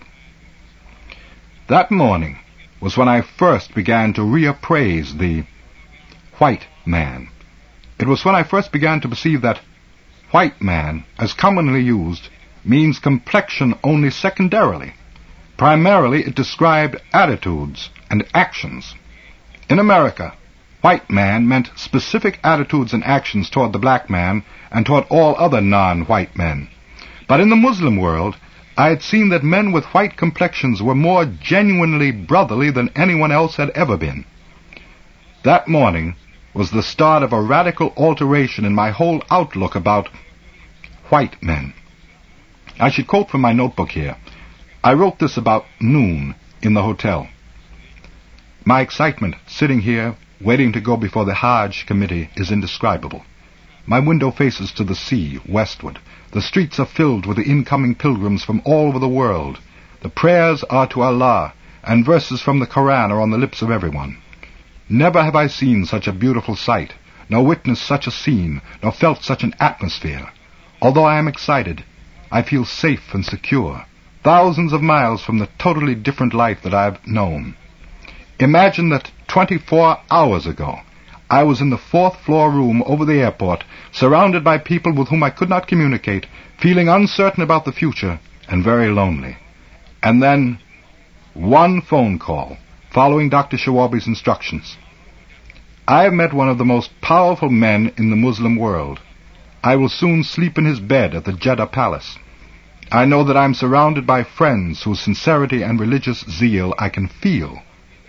That morning was when I first began to reappraise the white man. It was when I first began to perceive that white man, as commonly used, means complexion only secondarily. Primarily, it described attitudes and actions. In America, white man meant specific attitudes and actions toward the black man and toward all other non-white men. But in the Muslim world, I had seen that men with white complexions were more genuinely brotherly than anyone else had ever been. That morning was the start of a radical alteration in my whole outlook about white men. I should quote from my notebook here. I wrote this about noon in the hotel. My excitement sitting here, waiting to go before the Hajj committee, is indescribable. My window faces to the sea, westward. The streets are filled with the incoming pilgrims from all over the world. The prayers are to Allah, and verses from the Koran are on the lips of everyone. Never have I seen such a beautiful sight, nor witnessed such a scene, nor felt such an atmosphere. Although I am excited, I feel safe and secure, thousands of miles from the totally different life that I've known. Imagine that twenty-four hours ago, I was in the fourth floor room over the airport, surrounded by people with whom I could not communicate, feeling uncertain about the future and very lonely. And then, one phone call, following Doctor Shawabi's instructions. I have met one of the most powerful men in the Muslim world. I will soon sleep in his bed at the Jeddah Palace. I know that I am surrounded by friends whose sincerity and religious zeal I can feel.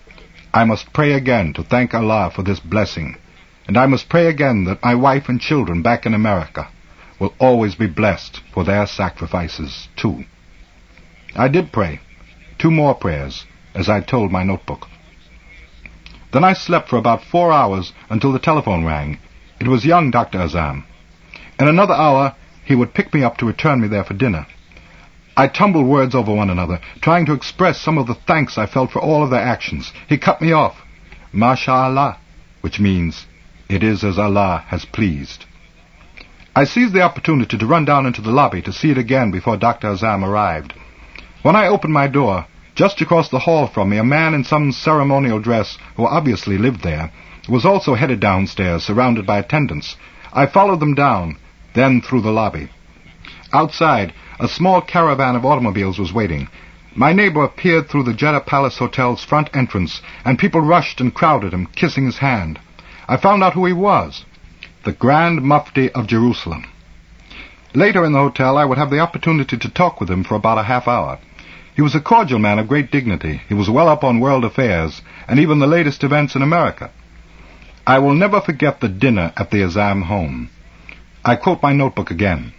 I must pray again to thank Allah for this blessing, and I must pray again that my wife and children back in America will always be blessed for their sacrifices too. I did pray, two more prayers, as I told my notebook. Then I slept for about four hours until the telephone rang. It was young Doctor Azam. In another hour, he would pick me up to return me there for dinner. I tumbled words over one another, trying to express some of the thanks I felt for all of their actions. He cut me off. MashaAllah, which means, it is as Allah has pleased. I seized the opportunity to run down into the lobby to see it again before Doctor Azam arrived. When I opened my door, just across the hall from me, a man in some ceremonial dress, who obviously lived there, was also headed downstairs, surrounded by attendants. I followed them down, then through the lobby. Outside, a small caravan of automobiles was waiting. My neighbor appeared through the Jeddah Palace Hotel's front entrance, and people rushed and crowded him, kissing his hand. I found out who he was, the Grand Mufti of Jerusalem. Later in the hotel, I would have the opportunity to talk with him for about a half hour. He was a cordial man of great dignity. He was well up on world affairs, and even the latest events in America. I will never forget the dinner at the Azam home. I quote my notebook again.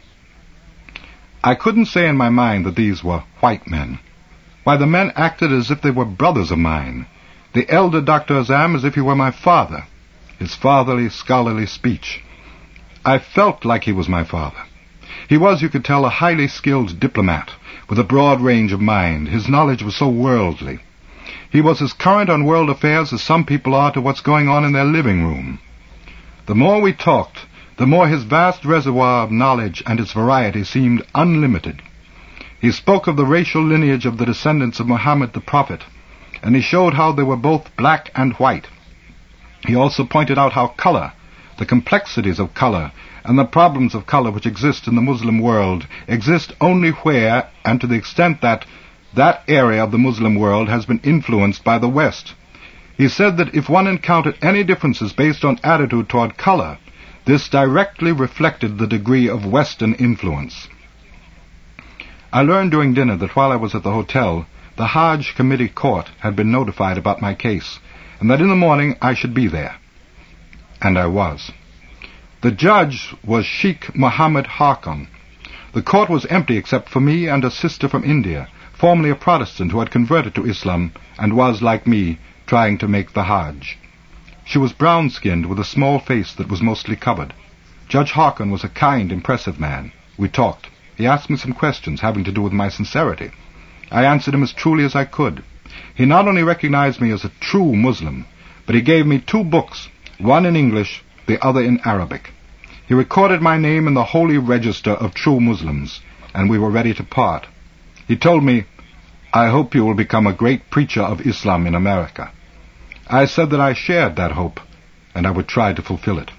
I couldn't say in my mind that these were white men. Why, the men acted as if they were brothers of mine. The elder Doctor Azam as if he were my father. His fatherly, scholarly speech. I felt like he was my father. He was, you could tell, a highly skilled diplomat, with a broad range of mind. His knowledge was so worldly. He was as current on world affairs as some people are to what's going on in their living room. The more we talked, the more his vast reservoir of knowledge and its variety seemed unlimited. He spoke of the racial lineage of the descendants of Muhammad the Prophet, and he showed how they were both black and white. He also pointed out how color, the complexities of color, and the problems of color which exist in the Muslim world exist only where, and to the extent that, that area of the Muslim world has been influenced by the West. He said that if one encountered any differences based on attitude toward color, this directly reflected the degree of Western influence. I learned during dinner that while I was at the hotel, the Hajj Committee Court had been notified about my case, and that in the morning I should be there. And I was. The judge was Sheikh Muhammad Harkon. The court was empty except for me and a sister from India, formerly a Protestant who had converted to Islam and was, like me, trying to make the Hajj. She was brown-skinned with a small face that was mostly covered. Judge Harkon was a kind, impressive man. We talked. He asked me some questions having to do with my sincerity. I answered him as truly as I could. He not only recognized me as a true Muslim, but he gave me two books, one in English, the other in Arabic. He recorded my name in the Holy Register of True Muslims, and we were ready to part. He told me, "I hope you will become a great preacher of Islam in America." I said that I shared that hope, and I would try to fulfill it.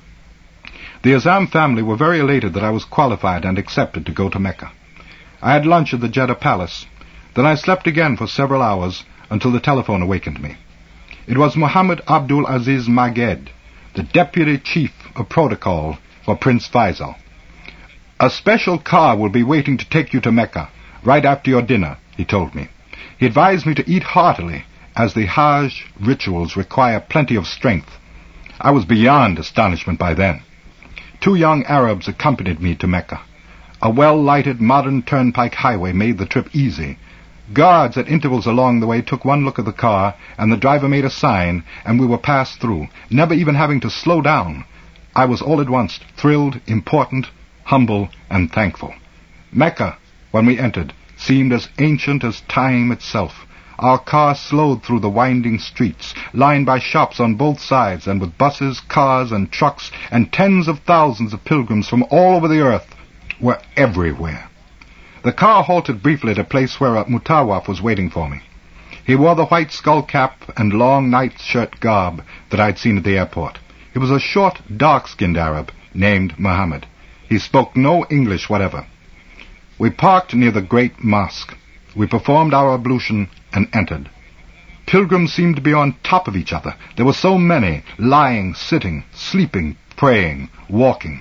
The Azam family were very elated that I was qualified and accepted to go to Mecca. I had lunch at the Jeddah Palace. Then I slept again for several hours until the telephone awakened me. It was Muhammad Abdul Aziz Maged, the Deputy Chief of Protocol for Prince Faisal. "A special car will be waiting to take you to Mecca right after your dinner," he told me. He advised me to eat heartily, as the Hajj rituals require plenty of strength. I was beyond astonishment by then. Two young Arabs accompanied me to Mecca. A well-lighted modern turnpike highway made the trip easy. Guards at intervals along the way took one look at the car, and the driver made a sign, and we were passed through, never even having to slow down. I was all at once thrilled, important, humble, and thankful. Mecca, when we entered, seemed as ancient as time itself. Our car slowed through the winding streets, lined by shops on both sides, and with buses, cars, and trucks, and tens of thousands of pilgrims from all over the earth were everywhere. The car halted briefly at a place where a mutawaf was waiting for me. He wore the white skull cap and long nightshirt garb that I'd seen at the airport. He was a short, dark-skinned Arab named Muhammad. He spoke no English whatever. We parked near the great mosque. We performed our ablution and entered. Pilgrims seemed to be on top of each other. There were so many, lying, sitting, sleeping, praying, walking.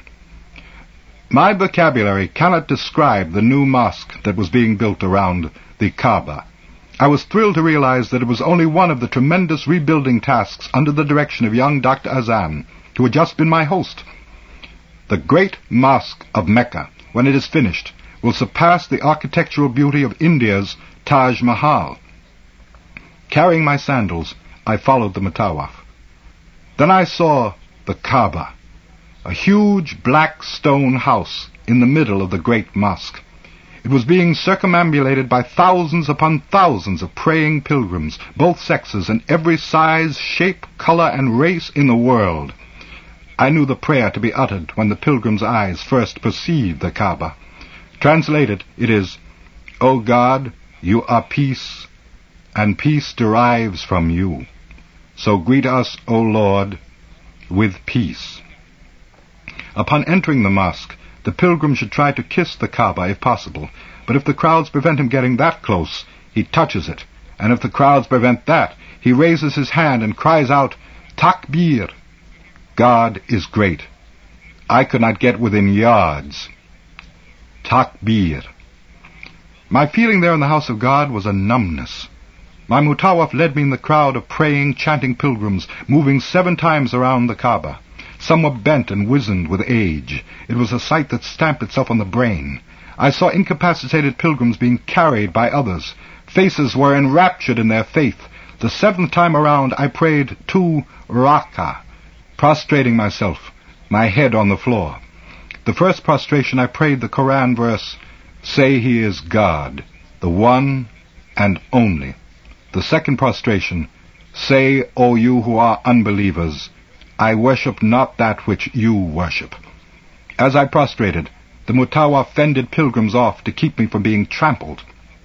My vocabulary cannot describe the new mosque that was being built around the Kaaba. I was thrilled to realize that it was only one of the tremendous rebuilding tasks under the direction of young Doctor Azam, who had just been my host. The great mosque of Mecca, when it is finished, will surpass the architectural beauty of India's Taj Mahal. Carrying my sandals, I followed the mutawaf. Then I saw the Kaaba, a huge black stone house in the middle of the great mosque. It was being circumambulated by thousands upon thousands of praying pilgrims, both sexes and every size, shape, color, and race in the world. I knew the prayer to be uttered when the pilgrim's eyes first perceived the Kaaba. Translated, it is, "O God, you are peace, and peace derives from you. So greet us, O Lord, with peace." Upon entering the mosque, the pilgrim should try to kiss the Kaaba if possible, but if the crowds prevent him getting that close, he touches it, and if the crowds prevent that, he raises his hand and cries out, "Takbir!" God is great. I could not get within yards. Takbir. My feeling there in the house of God was a numbness. My mutawaf led me in the crowd of praying, chanting pilgrims, moving seven times around the Kaaba. Some were bent and wizened with age. It was a sight that stamped itself on the brain. I saw incapacitated pilgrims being carried by others. Faces were enraptured in their faith. The seventh time around I prayed two rak'ah, prostrating myself, my head on the floor. The first prostration I prayed the Quran verse, "Say he is God, the one and only." The second prostration, "Say, O you who are unbelievers, I worship not that which you worship." As I prostrated, the mutawaf fended pilgrims off to keep me from being trampled.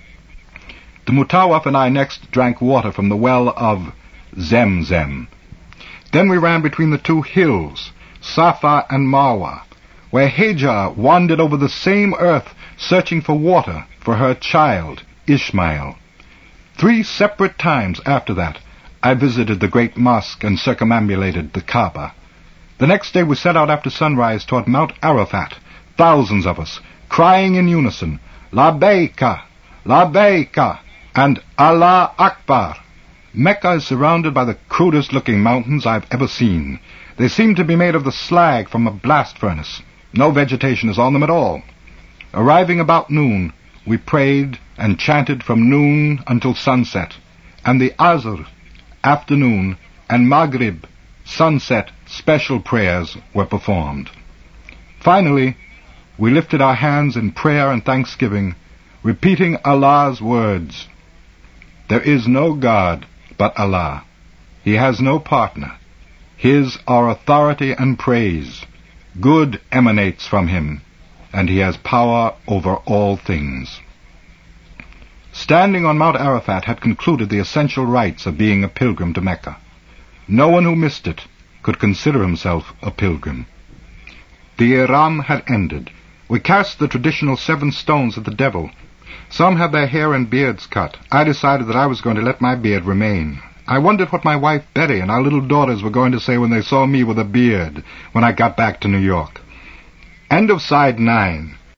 The mutawaf and I next drank water from the well of Zemzem. Then we ran between the two hills, Safa and Marwa, where Hajar wandered over the same earth searching for water for her child, Ishmael. Three separate times after that, I visited the great mosque and circumambulated the Kaaba. The next day we set out after sunrise toward Mount Arafat, thousands of us, crying in unison, Labbaika, Labbaika, and Allah Akbar. Mecca is surrounded by the crudest-looking mountains I've ever seen. They seem to be made of the slag from a blast furnace. No vegetation is on them at all. Arriving about noon, we prayed and chanted from noon until sunset, and the Asr, afternoon, and Maghrib, sunset, special prayers were performed. Finally, we lifted our hands in prayer and thanksgiving, repeating Allah's words. There is no God but Allah. He has no partner. His are authority and praise. Good emanates from him, and he has power over all things. Standing on Mount Arafat had concluded the essential rites of being a pilgrim to Mecca. No one who missed it could consider himself a pilgrim. The Ihram had ended. We cast the traditional seven stones at the devil. Some had their hair and beards cut. I decided that I was going to let my beard remain. I wondered what my wife Betty and our little daughters were going to say when they saw me with a beard when I got back to New York. End of side nine.